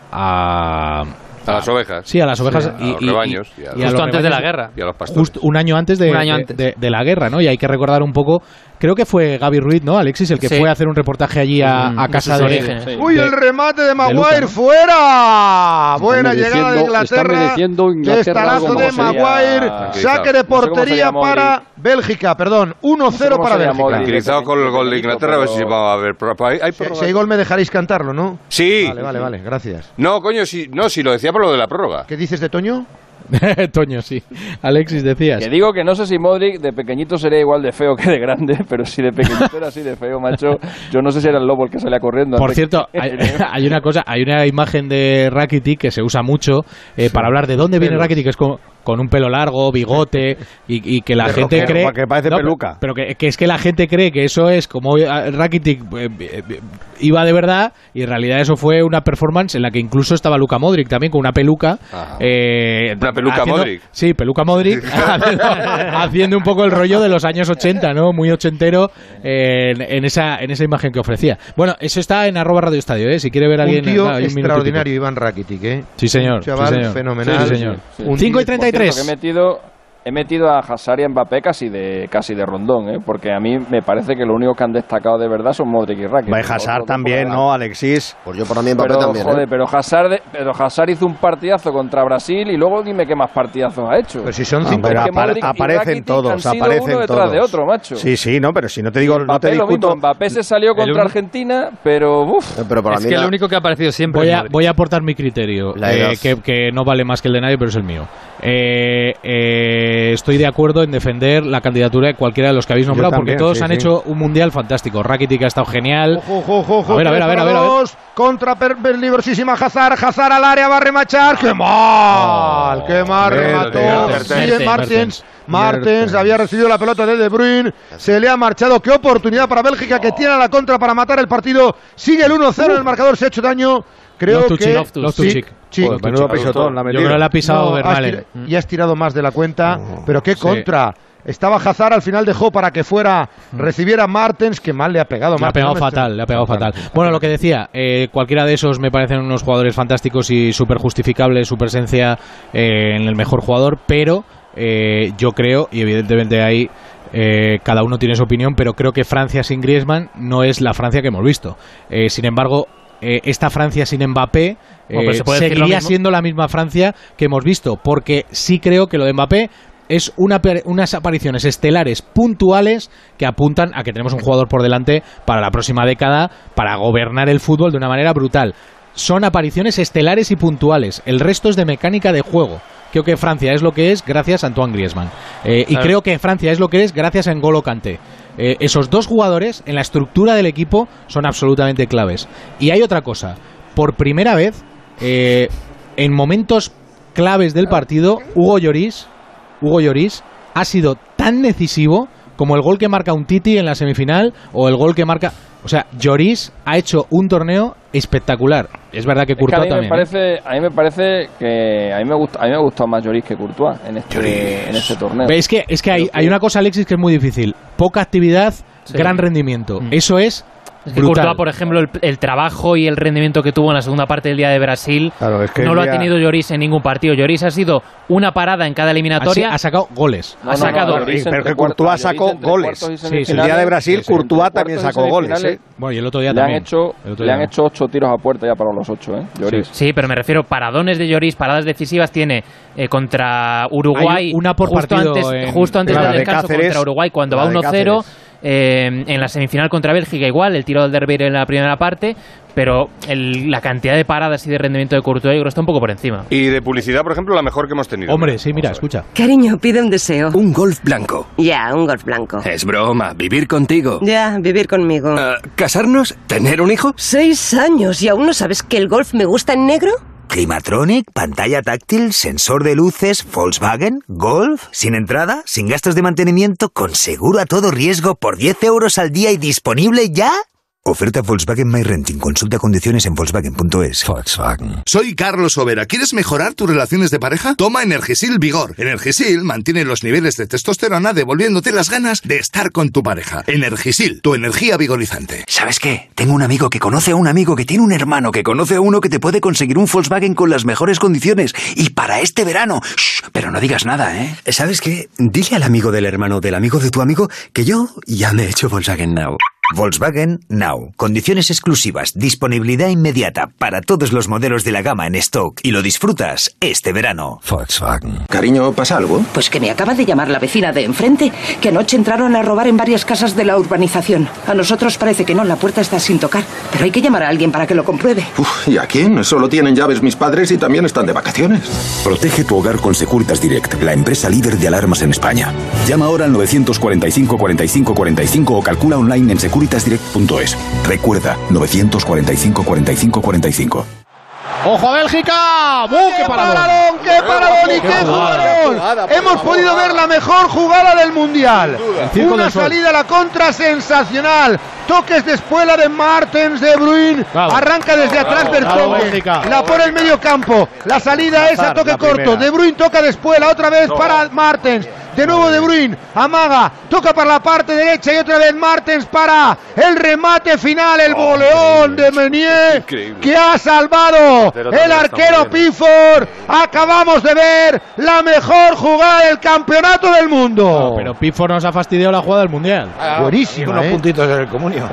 las ovejas. Sí, a las ovejas. Sí, a los rebaños. Y justo antes de la guerra. Y a los pastores. Justo un año antes de la guerra, ¿no? Y hay que recordar un poco, creo que fue Gaby Ruiz, ¿no, Alexis? El que fue a hacer un reportaje allí a casa de... ¡Uy, el remate de Maguire! ¿No? ¡Fuera! Buena llegada de Inglaterra. Estalazo de Maguire. Saque de portería para Bélgica, perdón. 1-0 para Bélgica. Tranquilizado con el gol de Inglaterra, a ver si va a haber... Si hay gol me dejaréis cantarlo, ¿no? Sí. Vale, gracias. No, coño, si lo decía por lo de la prórroga. ¿Qué dices de Toño? Toño, sí. Alexis, decías. Que digo que no sé si Modric de pequeñito sería igual de feo que de grande, pero si de pequeñito era así de feo, macho, yo no sé si era el lobo el que salía corriendo. Por cierto, hay una imagen de Rakitic que se usa mucho para hablar de dónde viene Rakitic, que es como... con un pelo largo, bigote, y que la gente cree... Que parece peluca. Pero que es que la gente cree que eso es como Rakitic iba de verdad, y en realidad eso fue una performance en la que incluso estaba Luka Modric también con una peluca. Una peluca Modric. Sí, peluca Modric, haciendo un poco el rollo de los años 80, ¿no? Muy ochentero en esa imagen que ofrecía. Bueno, eso está en @Radio Estadio, ¿eh? Si quiere ver a alguien... Un tío extraordinario, Iván Rakitic, ¿eh? Sí, señor. Un chaval fenomenal. Sí, señor. Sí. 5:33. He metido a Hazard y a Mbappé casi de rondón, ¿eh? Porque a mí me parece que lo único que han destacado de verdad son Modric y Rakitic. Hazard también, ¿no, Alexis? Pues yo para mí Mbappé también. Joder, pero Hazard hizo un partidazo contra Brasil y luego dime qué más partidazos ha hecho. Pues si son 5, aparecen todos, aparecen uno detrás de otro, macho. Sí, no, pero si no te digo, Mbappé, no te discuto. Mismo, Mbappé se salió contra Argentina, pero pero para es que lo único que ha aparecido siempre. Voy a aportar mi criterio, que no vale más que el de nadie, pero es el mío. Estoy de acuerdo en defender la candidatura de cualquiera de los que habéis nombrado, también, porque todos han hecho un mundial fantástico. Rakitic ha estado genial. Ojo, a ver. Contra peligrosísima Hazard al área, va a remachar. ¡Qué mal! ¡Qué mal remató! Martens había recibido la pelota de Bruyne, se le ha marchado. ¡Qué oportunidad para Bélgica, que tiene a la contra para matar el partido! Sigue el 1-0 en el marcador, se ha hecho daño. Creo que... Menudo pisotón, la yo creo que la ha pisado Vermaelen. Y ha estirado más de la cuenta, pero qué contra. Estaba Hazard, al final dejó para que recibiera Martens, que mal le ha pegado. Le ha pegado fatal. Bueno, lo que decía, cualquiera de esos me parecen unos jugadores fantásticos y súper justificables, su presencia en el mejor jugador, pero yo creo, y evidentemente ahí cada uno tiene su opinión, pero creo que Francia sin Griezmann no es la Francia que hemos visto. Sin embargo, esta Francia sin Mbappé seguiría siendo la misma Francia que hemos visto, porque sí creo que lo de Mbappé es unas apariciones estelares puntuales que apuntan a que tenemos un jugador por delante para la próxima década para gobernar el fútbol de una manera brutal. Son apariciones estelares y puntuales, el resto es de mecánica de juego. Creo que Francia es lo que es gracias a Antoine Griezmann, y creo que Francia es lo que es gracias a N'Golo Kanté. Esos dos jugadores en la estructura del equipo son absolutamente claves. Y hay otra cosa, por primera vez en momentos claves del partido, Hugo Lloris ha sido tan decisivo como el gol que marca Umtiti en la semifinal o el gol que marca... O sea, Lloris ha hecho un torneo espectacular. Es verdad que Courtois también. A mí me parece que a mí me ha gustado más Lloris que Courtois en este torneo. Es que hay una cosa, Alexis, que es muy difícil. Poca actividad, gran rendimiento. Eso es Courtois, por ejemplo, el trabajo y el rendimiento que tuvo en la segunda parte del día de Brasil, no lo ha tenido Lloris en ningún partido. Lloris ha sido una parada en cada eliminatoria. Ha sacado goles. Pero que Courtois sacó goles. El día de Brasil, Courtois también sacó goles. Bueno, y el otro día también. Le han hecho 8 tiros a puerta ya para los 8, Lloris. Sí, pero me refiero paradones de Lloris, paradas decisivas tiene contra Uruguay. Una por justo antes del descanso contra Uruguay, cuando va 1-0. En la semifinal contra Bélgica igual, el tiro del Derby en la primera parte, pero la cantidad de paradas y de rendimiento de Courtois yo creo está un poco por encima. Y de publicidad, por ejemplo, la mejor que hemos tenido. Hombre, sí, mira, escucha. Cariño, pide un deseo. Un Golf blanco. Ya, un Golf blanco. Es broma, vivir contigo. Ya, vivir conmigo. ¿Casarnos? ¿Tener un hijo? 6 años y aún no sabes que el Golf me gusta en negro. Climatronic, pantalla táctil, sensor de luces, Volkswagen, Golf, sin entrada, sin gastos de mantenimiento, con seguro a todo riesgo por 10 euros al día y disponible ya. Oferta Volkswagen My Renting. Consulta condiciones en Volkswagen.es. Volkswagen. Soy Carlos Overa. ¿Quieres mejorar tus relaciones de pareja? Toma Energisil Vigor. Energisil mantiene los niveles de testosterona, devolviéndote las ganas de estar con tu pareja. Energisil, tu energía vigorizante. ¿Sabes qué? Tengo un amigo que conoce a un amigo que tiene un hermano que conoce a uno que te puede conseguir un Volkswagen con las mejores condiciones. Y para este verano. Shh, pero no digas nada, ¿eh? ¿Sabes qué? Dile al amigo del hermano del amigo de tu amigo que yo ya me he hecho Volkswagen Now. Volkswagen Now. Condiciones exclusivas, disponibilidad inmediata para todos los modelos de la gama en stock y lo disfrutas este verano. Volkswagen. Cariño, ¿pasa algo? Pues que me acaba de llamar la vecina de enfrente, que anoche entraron a robar en varias casas de la urbanización. A nosotros parece que no, la puerta está sin tocar, pero hay que llamar a alguien para que lo compruebe. ¿Y a quién? Solo tienen llaves mis padres y también están de vacaciones. Protege tu hogar con Securitas Direct, la empresa líder de alarmas en España. Llama ahora al 945 45 45 o calcula online en securitasdirect.es. Recuerda, 945 45 45. ¡Ojo a Bélgica! ¡Qué paradón! ¡Qué paradón y qué jugador! Hemos podido ver la mejor jugada del Mundial. Una salida a la contra sensacional. Toques de espuela de Martens, De Bruyne. Arranca desde atrás Vertonghen. La pone en medio campo. La salida es a toque corto. De Bruyne toca de espuela. Otra vez para Martens. De nuevo De Bruyne, amaga, toca para la parte derecha y otra vez Martens para el remate final, el voleón de Meunier que ha salvado el arquero Pickford. Acabamos de ver la mejor jugada del campeonato del mundo. No, pero Pickford nos ha fastidiado la jugada del Mundial. Buenísima, unos puntitos en el comunio.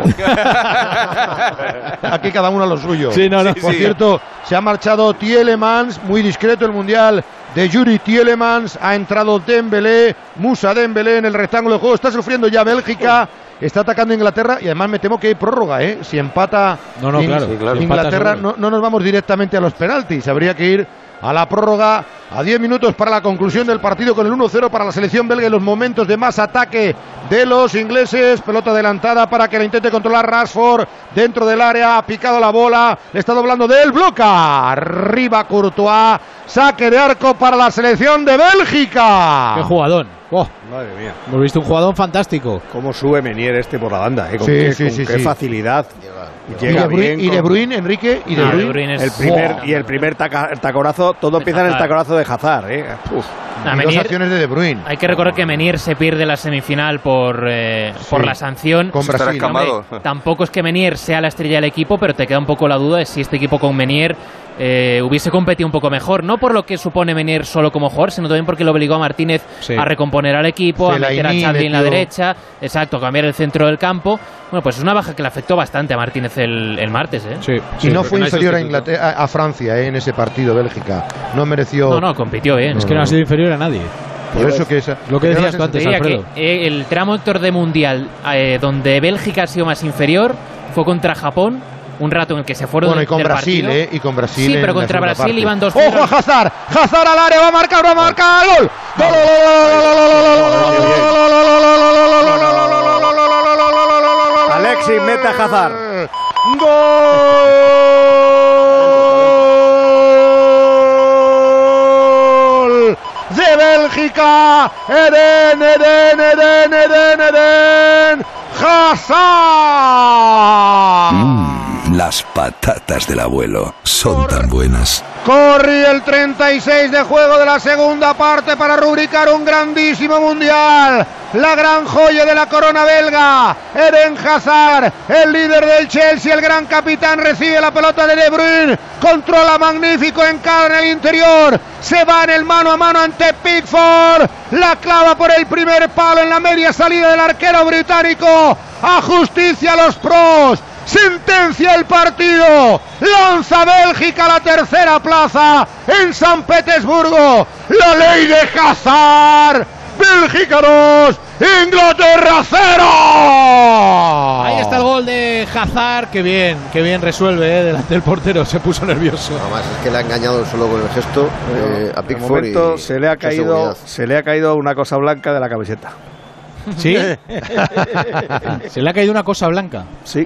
Aquí cada uno a lo suyo. Sí, Por cierto, se ha marchado Tielemans, muy discreto el Mundial de Yuri Tielemans, ha entrado Dembélé, Moussa Dembélé en el rectángulo de juego, está sufriendo ya Bélgica, está atacando Inglaterra y además me temo que hay prórroga, si empata Inglaterra no nos vamos directamente a los penaltis, habría que ir a la prórroga, a 10 minutos para la conclusión del partido con el 1-0 para la selección belga y los momentos de más ataque de los ingleses. Pelota adelantada para que la intente controlar Rashford dentro del área, ha picado la bola, le está doblando del bloca, arriba Courtois, saque de arco para la selección de Bélgica. ¡Qué jugadón! Oh, madre mía. Hemos visto un jugador fantástico. Cómo sube Meunier con la banda, con qué facilidad. Llega y De Bruyne, Enrique, y De Bruyne. El primer taconazo, todo empieza en el taconazo de Hazard. Dos acciones de Bruyne. Hay que recordar que Meunier se pierde la semifinal por la sanción. Con Brasil. Tampoco es que Meunier sea la estrella del equipo, pero te queda un poco la duda de si este equipo con Meunier hubiese competido un poco mejor, no por lo que supone Meunier solo como jugador, sino también porque lo obligó a Martínez a recomponer al equipo, a meter a Xavi en la derecha, a cambiar el centro del campo. Bueno, pues es una baja que le afectó bastante a Martínez el martes. Y no fue inferior a Francia en ese partido, Bélgica. No mereció. No, compitió bien. Es que no ha sido inferior a nadie. Por eso que lo que decías tú antes, Alfredo. Que, el tramo Héctor de Mundial donde Bélgica ha sido más inferior fue contra Japón. Un rato en el que se fueron y con Brasil, y con Brasil. Sí, pero contra Brasil iban 2-0. ¡Ojo a Hazard! ¡Hazard al área! ¡Va a marcar! ¡Gol! Alexis mete a Hazard. ¡Gol! De Bélgica. Eden. Hazard. Las patatas del abuelo son tan buenas. Corre el 36 de juego de la segunda parte para rubricar un grandísimo mundial. La gran joya de la corona belga, Eden Hazard, el líder del Chelsea, el gran capitán, recibe la pelota de De Bruyne, controla magnífico, encara en el interior, se va en el mano a mano ante Pickford, la clava por el primer palo en la media salida del arquero británico. A justicia a los pros. Sentencia el partido, lanza Bélgica a la tercera plaza en San Petersburgo. La ley de Hazard. Bélgica 2, Inglaterra 0. Ahí está el gol de Hazard, que bien resuelve delante del portero, se puso nervioso. Además es que le ha engañado solo con el gesto a Pickford. De momento se le ha caído una cosa blanca de la camiseta. ¿Sí? ¿Se le ha caído una cosa blanca? Sí.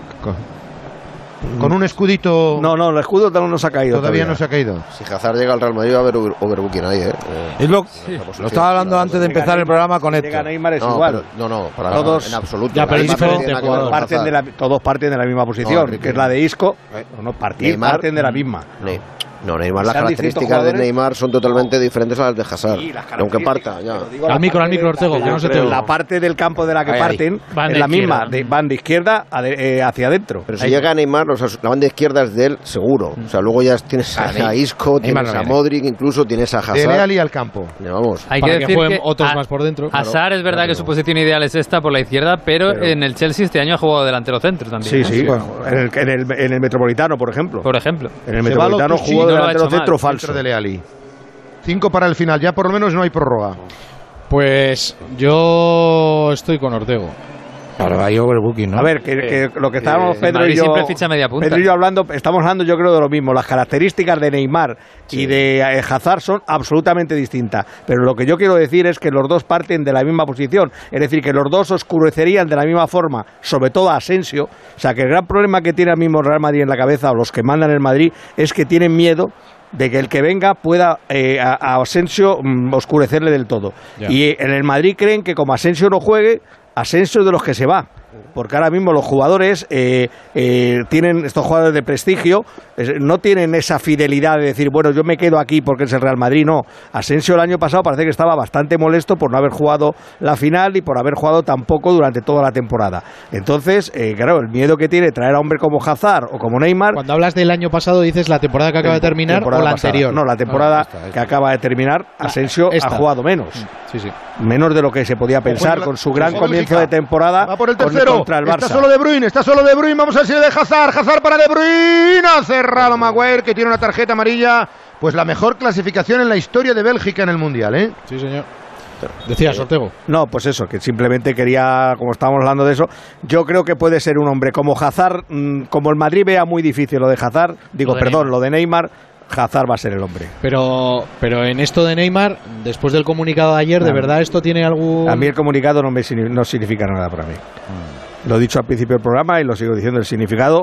Con un escudito. No, el escudo no se ha caído. Todavía no se ha caído. Si Hazard llega al Real Madrid va a haber overbooking ahí, lo estaba hablando antes de empezar el programa con Héctor. Llega Neymar es igual. Para todos, en absoluto. Ya, pero es diferente. Todos parten de la misma posición, que es la de Isco. Parten de la misma. Neymar, las características de Neymar son totalmente diferentes a las de Hazard. Aunque parta, ya. Al micro, Ortego, que no se te oye. La parte del campo de la que parten es la misma, van de izquierda hacia adentro. Pero si llega Neymar, la banda izquierda es de él, seguro. O sea, luego ya tienes a Isco, tienes a Modric, incluso tienes a Hazard. Dele Ali al campo. Vamos. Hay que decir que otros más por dentro. Hazard es verdad que su posición ideal es esta por la izquierda, pero en el Chelsea este año ha jugado delantero centro también. Sí. En el Metropolitano, por ejemplo. En el Metropolitano jugó delantero centro falso. De Leali. 5 para el final, ya por lo menos no hay prórroga. Pues yo estoy con Ortego. Ahora hay overbooking, ¿no? A ver, que lo que estábamos Pedro y yo hablando, estamos hablando yo creo de lo mismo. Las características de Neymar y de Hazard son absolutamente distintas. Pero lo que yo quiero decir es que los dos parten de la misma posición. Es decir, que los dos oscurecerían de la misma forma, sobre todo a Asensio. O sea, que el gran problema que tiene el mismo Real Madrid en la cabeza, o los que mandan en Madrid, es que tienen miedo de que el que venga pueda a Asensio oscurecerle del todo. Ya. Y en el Madrid creen que como Asensio no juegue, Asensio es de los que se va, porque ahora mismo los jugadores tienen, estos jugadores de prestigio, no tienen esa fidelidad de decir, bueno, yo me quedo aquí porque es el Real Madrid, no. Asensio el año pasado parece que estaba bastante molesto por no haber jugado la final y por haber jugado tan poco durante toda la temporada. Entonces, claro, el miedo que tiene traer a hombre como Hazard o como Neymar... Cuando hablas del año pasado, ¿dices la temporada que acaba de terminar o la anterior? No, la temporada que acaba de terminar, Asensio ha jugado menos. Sí, sí. Menos de lo que se podía pensar con su gran comienzo de temporada. Va por el tercero. Contra el Barça. Está solo De Bruyne. Vamos a ver si le de Hazard. Hazard para De Bruyne. Ha cerrado Maguire, que tiene una tarjeta amarilla. Pues la mejor clasificación en la historia de Bélgica en el Mundial, ¿eh? Sí, señor. Decías, Ortego. No, pues eso, que simplemente quería, como estábamos hablando de eso, yo creo que puede ser un hombre como Hazard, como el Madrid vea muy difícil lo de Hazard, lo de Neymar, Hazard va a ser el hombre. Pero en esto de Neymar, después del comunicado de ayer, ¿de verdad esto tiene algún...? A mí el comunicado no significa nada para mí. Lo he dicho al principio del programa y lo sigo diciendo, el significado,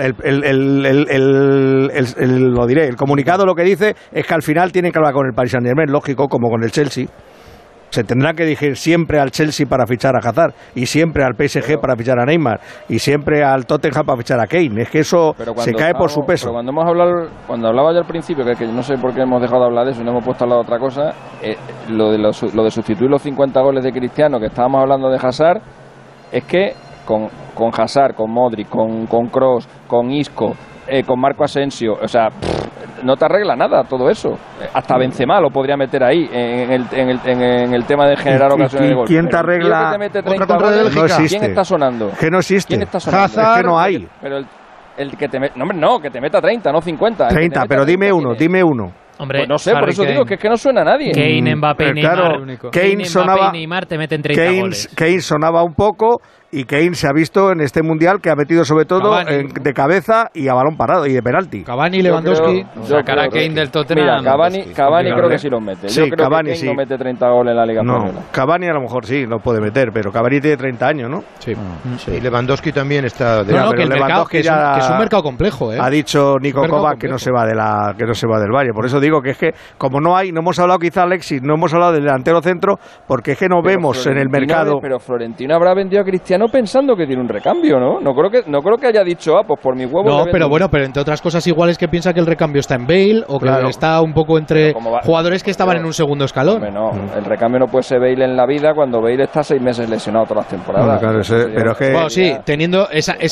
lo diré, el comunicado lo que dice es que al final tienen que hablar con el Paris Saint-Germain, lógico, como con el Chelsea. Se tendrá que dirigir siempre al Chelsea para fichar a Hazard, y siempre al PSG para fichar a Neymar, y siempre al Tottenham para fichar a Kane. Es que eso se cae por su peso. Pero cuando hablaba yo al principio, que no sé por qué hemos dejado de hablar de eso y no hemos puesto a hablar de otra cosa, lo de sustituir los 50 goles de Cristiano, que estábamos hablando de Hazard, es que con Hazard, con Modric, con Kroos, con Isco, con Marco Asensio, o sea, no te arregla nada todo eso. Hasta Benzema lo podría meter ahí en el tema de generar ocasiones de gol. ¿Quién te arregla? Que te mete 30 goles, no existe. ¿Quién está sonando? Que no existe. ¿Quién está sonando? Hazard, es que no hay. Pero el que te meta, no, que te meta 30, no 50. 30, pero dime uno. Hombre, pues no sé, por eso digo que es que no suena a nadie. Kane, Mbappé, Neymar. Claro, Kane sonaba, Neymar te meten 30 goles. Kane sonaba un poco, y Kane se ha visto en este Mundial que ha metido sobre todo de cabeza y a balón parado y de penalti. Cavani, Lewandowski. Sacar a Kane del Tottenham. Mira, Cavani creo que sí los mete. Sí, yo creo Cavani que Kane no mete 30 goles en la Liga Española. Cavani a lo mejor sí, lo puede meter, pero Cavani tiene 30 años, ¿no? Sí. Y Lewandowski también está... que el mercado, que es un mercado complejo, ¿eh? Ha dicho Nico Kovac que no se va del Valle. Por eso digo que es que, como no hemos hablado quizá, Alexis, no hemos hablado del delantero centro, porque es que no vemos en el mercado... Pero Florentino habrá vendido a Cristiano pensando que tiene un recambio, ¿no? No creo que haya dicho, pues por mi huevo... No, pero bueno, pero entre otras cosas igual es que piensa que el recambio está en Bale, o que está un poco entre jugadores que estaban en un segundo escalones. No, el recambio no puede ser Bale en la vida cuando Bale está 6 meses lesionado todas las temporadas. Claro, pero es que... Bueno, sí, teniendo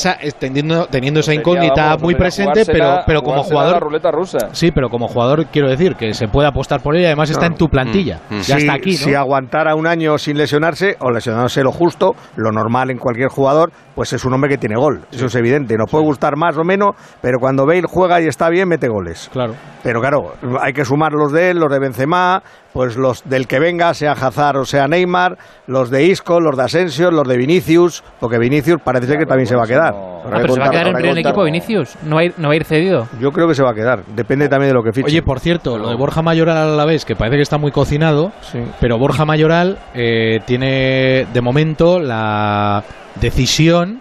esa incógnita muy presente, pero como jugador... La ruleta rusa. Sí, pero como jugador quiero decir que se puede apostar por él y además está en tu plantilla. Ya está aquí, ¿no? Si aguantara un año sin lesionarse, o lesionándose lo justo, lo normal en cualquier jugador, pues es un hombre que tiene gol. Eso es evidente. Nos puede gustar más o menos, pero cuando Bale juega y está bien, mete goles. Claro. Pero claro, hay que sumar los de él, los de Benzema, pues los del que venga, sea Hazard o sea Neymar, los de Isco, los de Asensio, los de Vinicius, porque Vinicius parece ser que también se va a quedar. Pero se va a quedar en primer equipo Vinicius, no va a ir cedido. Yo creo que se va a quedar, depende también de lo que fiche. Oye, por cierto, lo de Borja Mayoral a la vez, que parece que está muy cocinado, pero Borja Mayoral tiene de momento la decisión,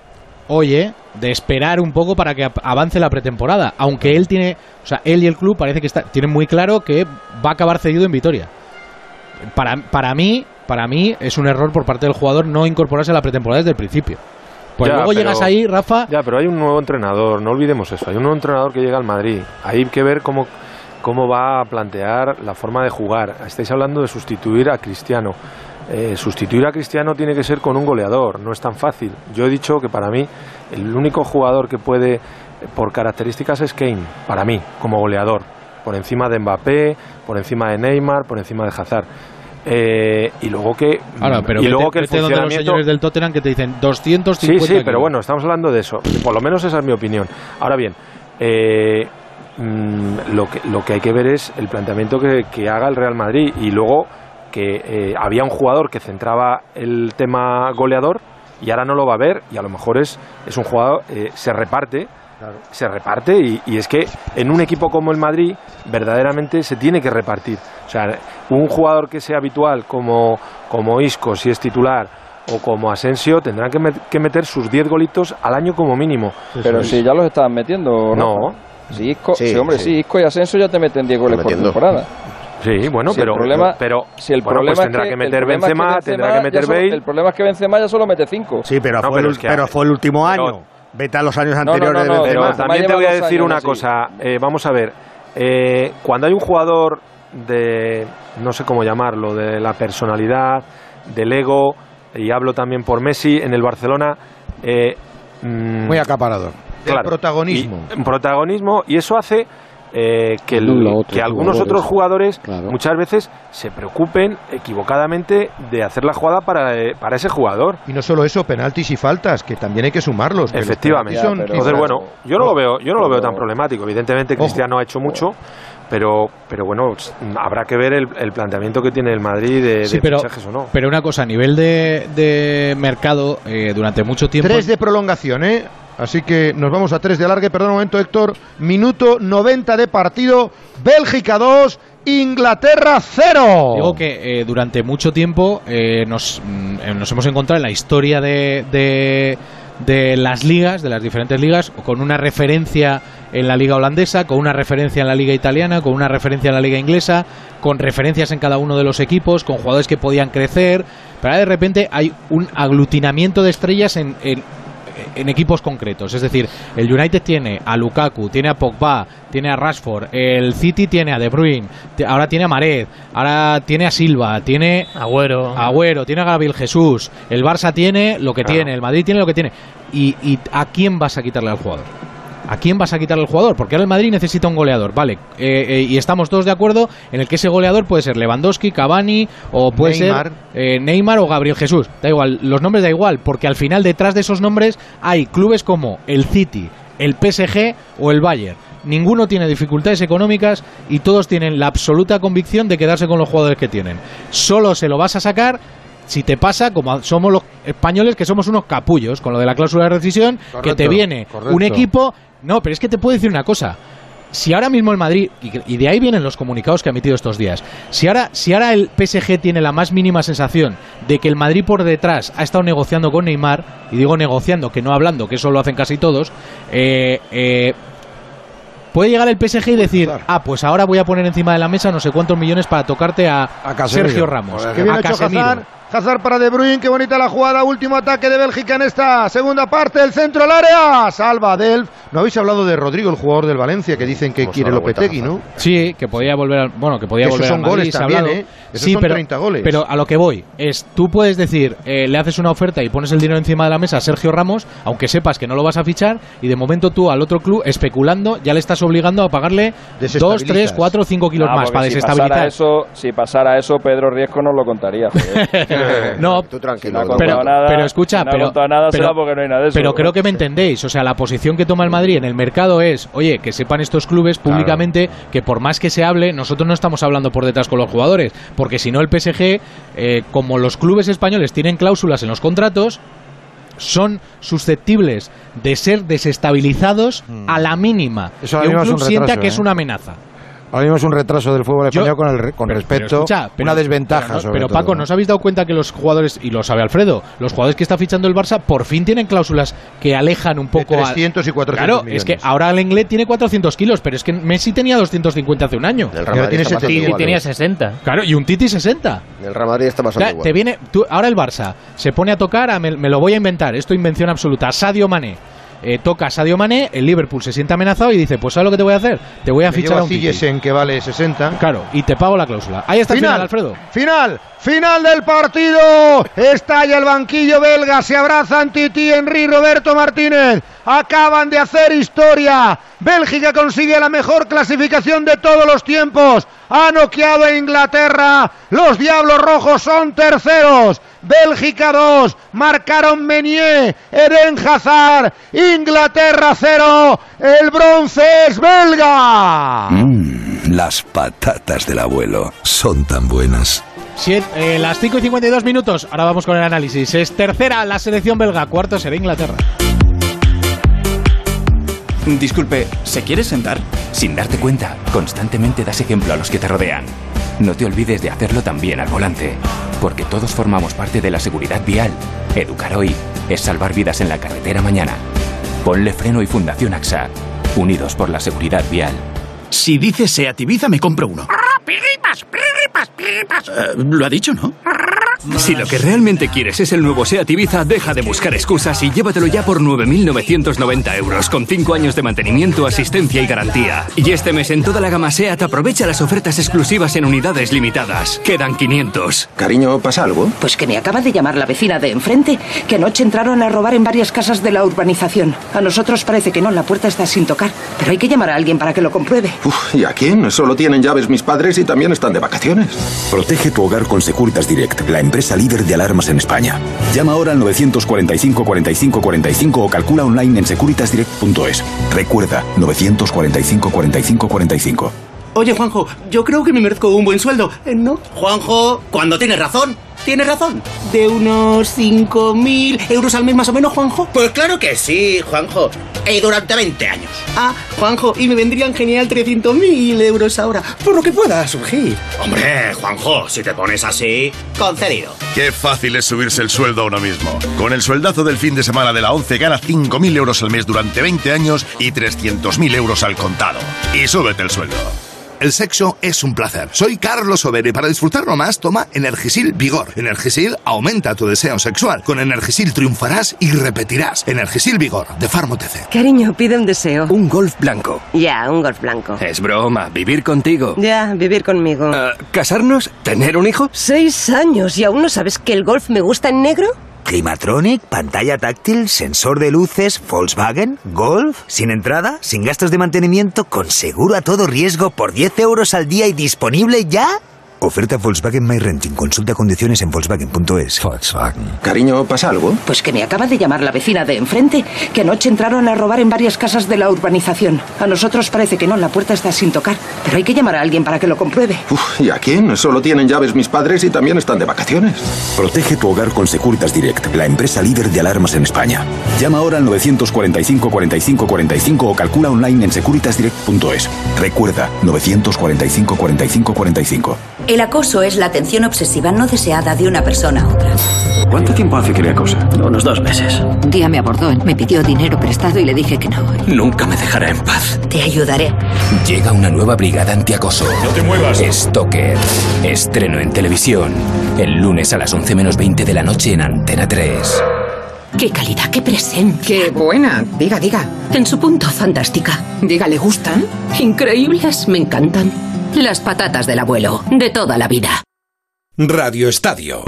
de esperar un poco para que avance la pretemporada, aunque él y el club parece que tienen muy claro que va a acabar cedido en Vitoria. Para mí es un error por parte del jugador no incorporarse a la pretemporada desde el principio. Pues luego llegas ahí, Rafa... Ya, pero hay un nuevo entrenador, no olvidemos eso, hay un nuevo entrenador que llega al Madrid, hay que ver cómo va a plantear la forma de jugar. Estáis hablando de sustituir a Cristiano. Sustituir a Cristiano tiene que ser con un goleador, no es tan fácil. Yo he dicho que para mí el único jugador que puede, por características, es Kane, para mí, como goleador, por encima de Mbappé, por encima de Neymar, por encima de Hazard. Y luego que el funcionamiento... los señores del Tottenham que te dicen 250 Sí, pero bueno, estamos hablando de eso, por lo menos esa es mi opinión. Ahora bien, lo que hay que ver es el planteamiento que haga el Real Madrid, y luego que había un jugador que centraba el tema goleador y ahora no lo va a ver, y a lo mejor es un jugador, se reparte. Claro. Se reparte y es que en un equipo como el Madrid verdaderamente se tiene que repartir. O sea, un jugador que sea habitual como Isco, si es titular, o como Asensio, tendrán que meter sus 10 golitos al año como mínimo. Pero si ya los estaban metiendo, no. Si Isco, Isco y Asensio ya te meten 10 goles por temporada. Sí, bueno, si pero si el problema pues tendrá que meter Benzema, tendrá que meter Bale. El problema es que Benzema ya solo mete 5. Sí, pero fue el último año. Vete a los años anteriores. Pero también te voy a decir una cosa. Vamos a ver. Cuando hay un jugador de, no sé cómo llamarlo, de la personalidad, del ego, y hablo también por Messi, en el Barcelona... muy acaparador. Claro, protagonismo, y eso hace... que algunos otros jugadores muchas veces se preocupen equivocadamente de hacer la jugada para ese jugador. Y no solo eso, penaltis y faltas, que también hay que sumarlos. Efectivamente. Entonces, bueno, yo no lo veo tan problemático. Evidentemente Cristiano ha hecho mucho, pero bueno, habrá que ver el planteamiento que tiene el Madrid de fichajes o no. Pero una cosa, a nivel de mercado, durante mucho tiempo... 3 de prolongación, Así que nos vamos a 3 de alargue. Perdón un momento, Héctor. Minuto 90 de partido. Bélgica 2, Inglaterra 0. Digo que durante mucho tiempo nos hemos encontrado en la historia de las ligas, de las diferentes ligas, con una referencia en la liga holandesa, con una referencia en la liga italiana, con una referencia en la liga inglesa, con referencias en cada uno de los equipos, con jugadores que podían crecer, pero ahora de repente hay un aglutinamiento de estrellas en equipos concretos. Es decir, el United tiene a Lukaku, tiene a Pogba, tiene a Rashford, el City tiene a De Bruyne, ahora tiene a Mahrez, ahora tiene a Silva, tiene Agüero, tiene a Gabriel Jesús, el Barça tiene lo que tiene, el Madrid tiene lo que tiene. ¿Y a quién vas a quitarle al jugador? ¿A quién vas a quitarle al jugador? Porque ahora el Madrid necesita un goleador, vale, y estamos todos de acuerdo en el que ese goleador puede ser Lewandowski, Cavani, o puede ser Neymar o Gabriel Jesús, da igual, los nombres da igual, porque al final detrás de esos nombres hay clubes como el City, el PSG o el Bayern. Ninguno tiene dificultades económicas y todos tienen la absoluta convicción de quedarse con los jugadores que tienen. Solo se lo vas a sacar si te pasa como somos los españoles, que somos unos capullos con lo de la cláusula de rescisión, que te viene un equipo... No, pero es que te puedo decir una cosa. Si ahora mismo el Madrid, y de ahí vienen los comunicados que ha emitido estos días, si ahora el PSG tiene la más mínima sensación de que el Madrid por detrás ha estado negociando con Neymar, y digo negociando, que no hablando, que eso lo hacen casi todos, puede llegar el PSG y decir, pues ahora voy a poner encima de la mesa no sé cuántos millones para tocarte a Sergio Ramos, a Casemiro. Hazard para De Bruyne, qué bonita la jugada, último ataque de Bélgica en esta segunda parte, el centro al área, salva Delf. No habéis hablado de Rodrigo, el jugador del Valencia, que dicen que quiere Lopetegui, ¿no? Sí, que podía volver al Madrid. Esos son goles también, Esos son 30 goles. Pero a lo que voy, tú puedes decir, le haces una oferta y pones el dinero encima de la mesa a Sergio Ramos, aunque sepas que no lo vas a fichar, y de momento tú al otro club, especulando, ya le estás obligando a pagarle 2, 3, 4, 5 kilos más para desestabilizar. Si pasara eso, Pedro Riesco nos lo contaría. No, tú tranquilo. Pero escucha, pero creo que me entendéis. O sea, la posición que toma el Madrid en el mercado es, oye, que sepan estos clubes públicamente que por más que se hable, nosotros no estamos hablando por detrás con los jugadores, porque si no el PSG, como los clubes españoles tienen cláusulas en los contratos, son susceptibles de ser desestabilizados a la mínima. Eso que un club sienta que es una amenaza. Ahora mismo es un retraso del fútbol español con respecto, una desventaja. Pero Paco, ¿no os habéis dado cuenta que los jugadores, y lo sabe Alfredo, los jugadores que está fichando el Barça por fin tienen cláusulas que alejan un poco de 300 y 400 Claro, millones. Es que ahora el Lenglet tiene 400 kilos, pero es que Messi tenía 250 hace un año. El Real Madrid tenía 60. Claro, y un Titi 60. El Real Madrid está pasando igual. Te viene, ahora el Barça se pone a tocar, me lo voy a inventar, esto invención absoluta, Sadio Mané. Toca a Sadio Mané, el Liverpool se siente amenazado y dice, pues ¿sabes lo que te voy a hacer? Te voy a fichar a un Titi. en que vale 60. Claro, y te pago la cláusula. Ahí está el final, Alfredo. Final del partido. Estalla el banquillo belga, se abrazan Titi, Henry, Roberto Martínez. Acaban de hacer historia. Bélgica consigue la mejor clasificación de todos los tiempos. Ha noqueado a Inglaterra. Los Diablos Rojos son terceros. Bélgica 2, marcaron Meunier, Eden Hazard, Inglaterra 0, el bronce es belga. Las patatas del abuelo son tan buenas. Las 5:52 minutos. Ahora vamos con el análisis. Es tercera la selección belga, cuarto será Inglaterra. Disculpe, ¿se quiere sentar? Sin darte cuenta, constantemente das ejemplo a los que te rodean. No te olvides de hacerlo también al volante, porque todos formamos parte de la seguridad vial. Educar hoy es salvar vidas en la carretera mañana. Ponle Freno y Fundación AXA, unidos por la seguridad vial. Si dices Seat Ibiza, me compro uno. Lo ha dicho, ¿no? Si lo que realmente quieres es el nuevo Seat Ibiza, deja de buscar excusas y llévatelo ya por 9.990 euros, con 5 años de mantenimiento, asistencia y garantía. Y este mes en toda la gama Seat aprovecha las ofertas exclusivas en unidades limitadas. Quedan 500. Cariño, ¿pasa algo? Pues que me acaba de llamar la vecina de enfrente, que anoche entraron a robar en varias casas de la urbanización. A nosotros parece que no, la puerta está sin tocar, pero hay que llamar a alguien para que lo compruebe. ¿Y a quién? Solo tienen llaves mis padres y también están de vacaciones. Protege tu hogar con Securitas Direct, la empresa líder de alarmas en España. Llama ahora al 945 45 45 o calcula online en securitasdirect.es. Recuerda, 945 45 45. Oye, Juanjo, yo creo que me merezco un buen sueldo, ¿no? Juanjo, cuando tienes razón. ¿Tienes razón? ¿De unos 5.000 euros al mes más o menos, Juanjo? Pues claro que sí, Juanjo. Durante 20 años. Ah, Juanjo, y me vendrían genial 300.000 euros ahora, por lo que pueda surgir. Hombre, Juanjo, si te pones así, concedido. Qué fácil es subirse el sueldo a uno mismo. Con el sueldazo del fin de semana de la ONCE gana 5.000 euros al mes durante 20 años y 300.000 euros al contado. Y súbete el sueldo. El sexo es un placer. Soy Carlos Overo y para disfrutarlo más, toma Energisil Vigor. Energisil aumenta tu deseo sexual. Con Energisil triunfarás y repetirás. Energisil Vigor, de Farmotc. Cariño, pide un deseo. Un Golf blanco. Ya, un Golf blanco. Es broma, vivir contigo. Ya, vivir conmigo. ¿Casarnos? ¿Tener un hijo? 6 años y aún no sabes que el Golf me gusta en negro. Climatronic, pantalla táctil, sensor de luces, Volkswagen, Golf, sin entrada, sin gastos de mantenimiento, con seguro a todo riesgo por 10 euros al día y disponible ya. Oferta Volkswagen My Renting. Consulta condiciones en Volkswagen.es. Volkswagen. Cariño, ¿pasa algo? Pues que me acaba de llamar la vecina de enfrente, que anoche entraron a robar en varias casas de la urbanización. A nosotros parece que no, la puerta está sin tocar, pero hay que llamar a alguien para que lo compruebe. ¿Y a quién? Solo tienen llaves mis padres y también están de vacaciones. Protege tu hogar con Securitas Direct, la empresa líder de alarmas en España. Llama ahora al 945 45 45 o calcula online en securitasdirect.es. Recuerda, 945 45 45. El acoso es la atención obsesiva no deseada de una persona a otra. ¿Cuánto tiempo hace que le acosa? Unos 2 meses. Un día me abordó, me pidió dinero prestado y le dije que no. Nunca me dejará en paz. Te ayudaré. Llega una nueva brigada antiacoso. ¡No te muevas! Stalker. Estreno en televisión. El lunes a las 11:20 de la noche en Antena 3. ¡Qué calidad, qué presencia! ¡Qué buena! Diga, diga. En su punto, fantástica. Diga, ¿le gustan? Increíbles, me encantan. Las patatas del abuelo, de toda la vida. Radio Estadio.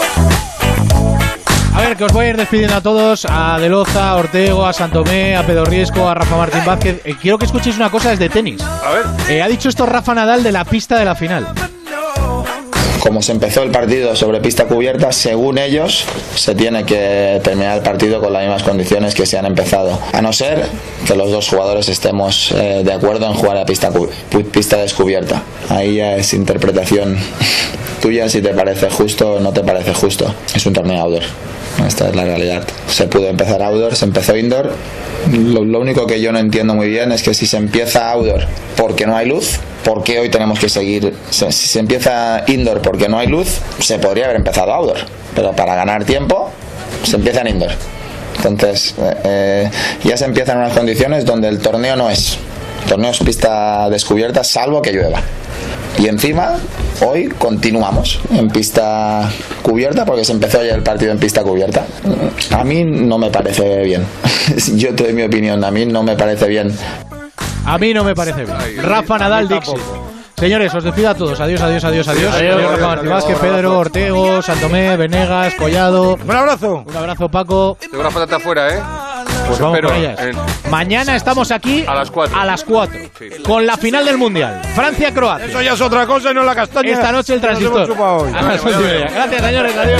A ver, que os voy a ir despidiendo a todos, a De Loza, a Ortego, a Santomé, a Pedro Riesco, a Rafa Martín Vázquez. Quiero que escuchéis una cosa desde tenis. A ver. Ha dicho esto Rafa Nadal de la pista de la final. Como se empezó el partido sobre pista cubierta, según ellos, se tiene que terminar el partido con las mismas condiciones que se han empezado. A no ser que los dos jugadores estemos de acuerdo en jugar a pista descubierta. Ahí ya es interpretación tuya si te parece justo o no te parece justo. Es un torneo outdoor. Esta es la realidad. Se pudo empezar outdoor, se empezó indoor. Lo único que yo no entiendo muy bien es que si se empieza outdoor porque no hay luz, ¿por qué hoy tenemos que seguir? Si se empieza indoor porque no hay luz, se podría haber empezado outdoor, pero para ganar tiempo se empieza en indoor. Entonces ya se empiezan unas condiciones donde el torneo no es. El torneo es pista descubierta salvo que llueva. Y encima, hoy continuamos en pista cubierta porque se empezó ya el partido en pista cubierta. A mí no me parece bien. Yo te doy mi opinión, a mí no me parece bien. A mí no me parece bien. Rafa Nadal, Dixit. Señores, os despido a todos. Adiós, adiós, adiós, adiós. Adiós, Rafa Martín Vázquez, Pedro, Ortego, Santomé, Venegas, Collado. Un abrazo. Un abrazo, Paco. Tengo una patata afuera, ¿eh? Pues vamos con ellas. Mañana estamos aquí a las 4. A las 4. Sí. Con la final del Mundial. Francia-Croacia. Eso ya es otra cosa y no la castaña. Esta noche el transistor. A las 8:30. Gracias, señores. Adiós.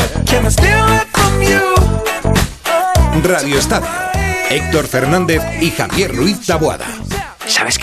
Radio Estadio. Héctor Fernández y Javier Ruiz Taboada. ¿Sabes qué?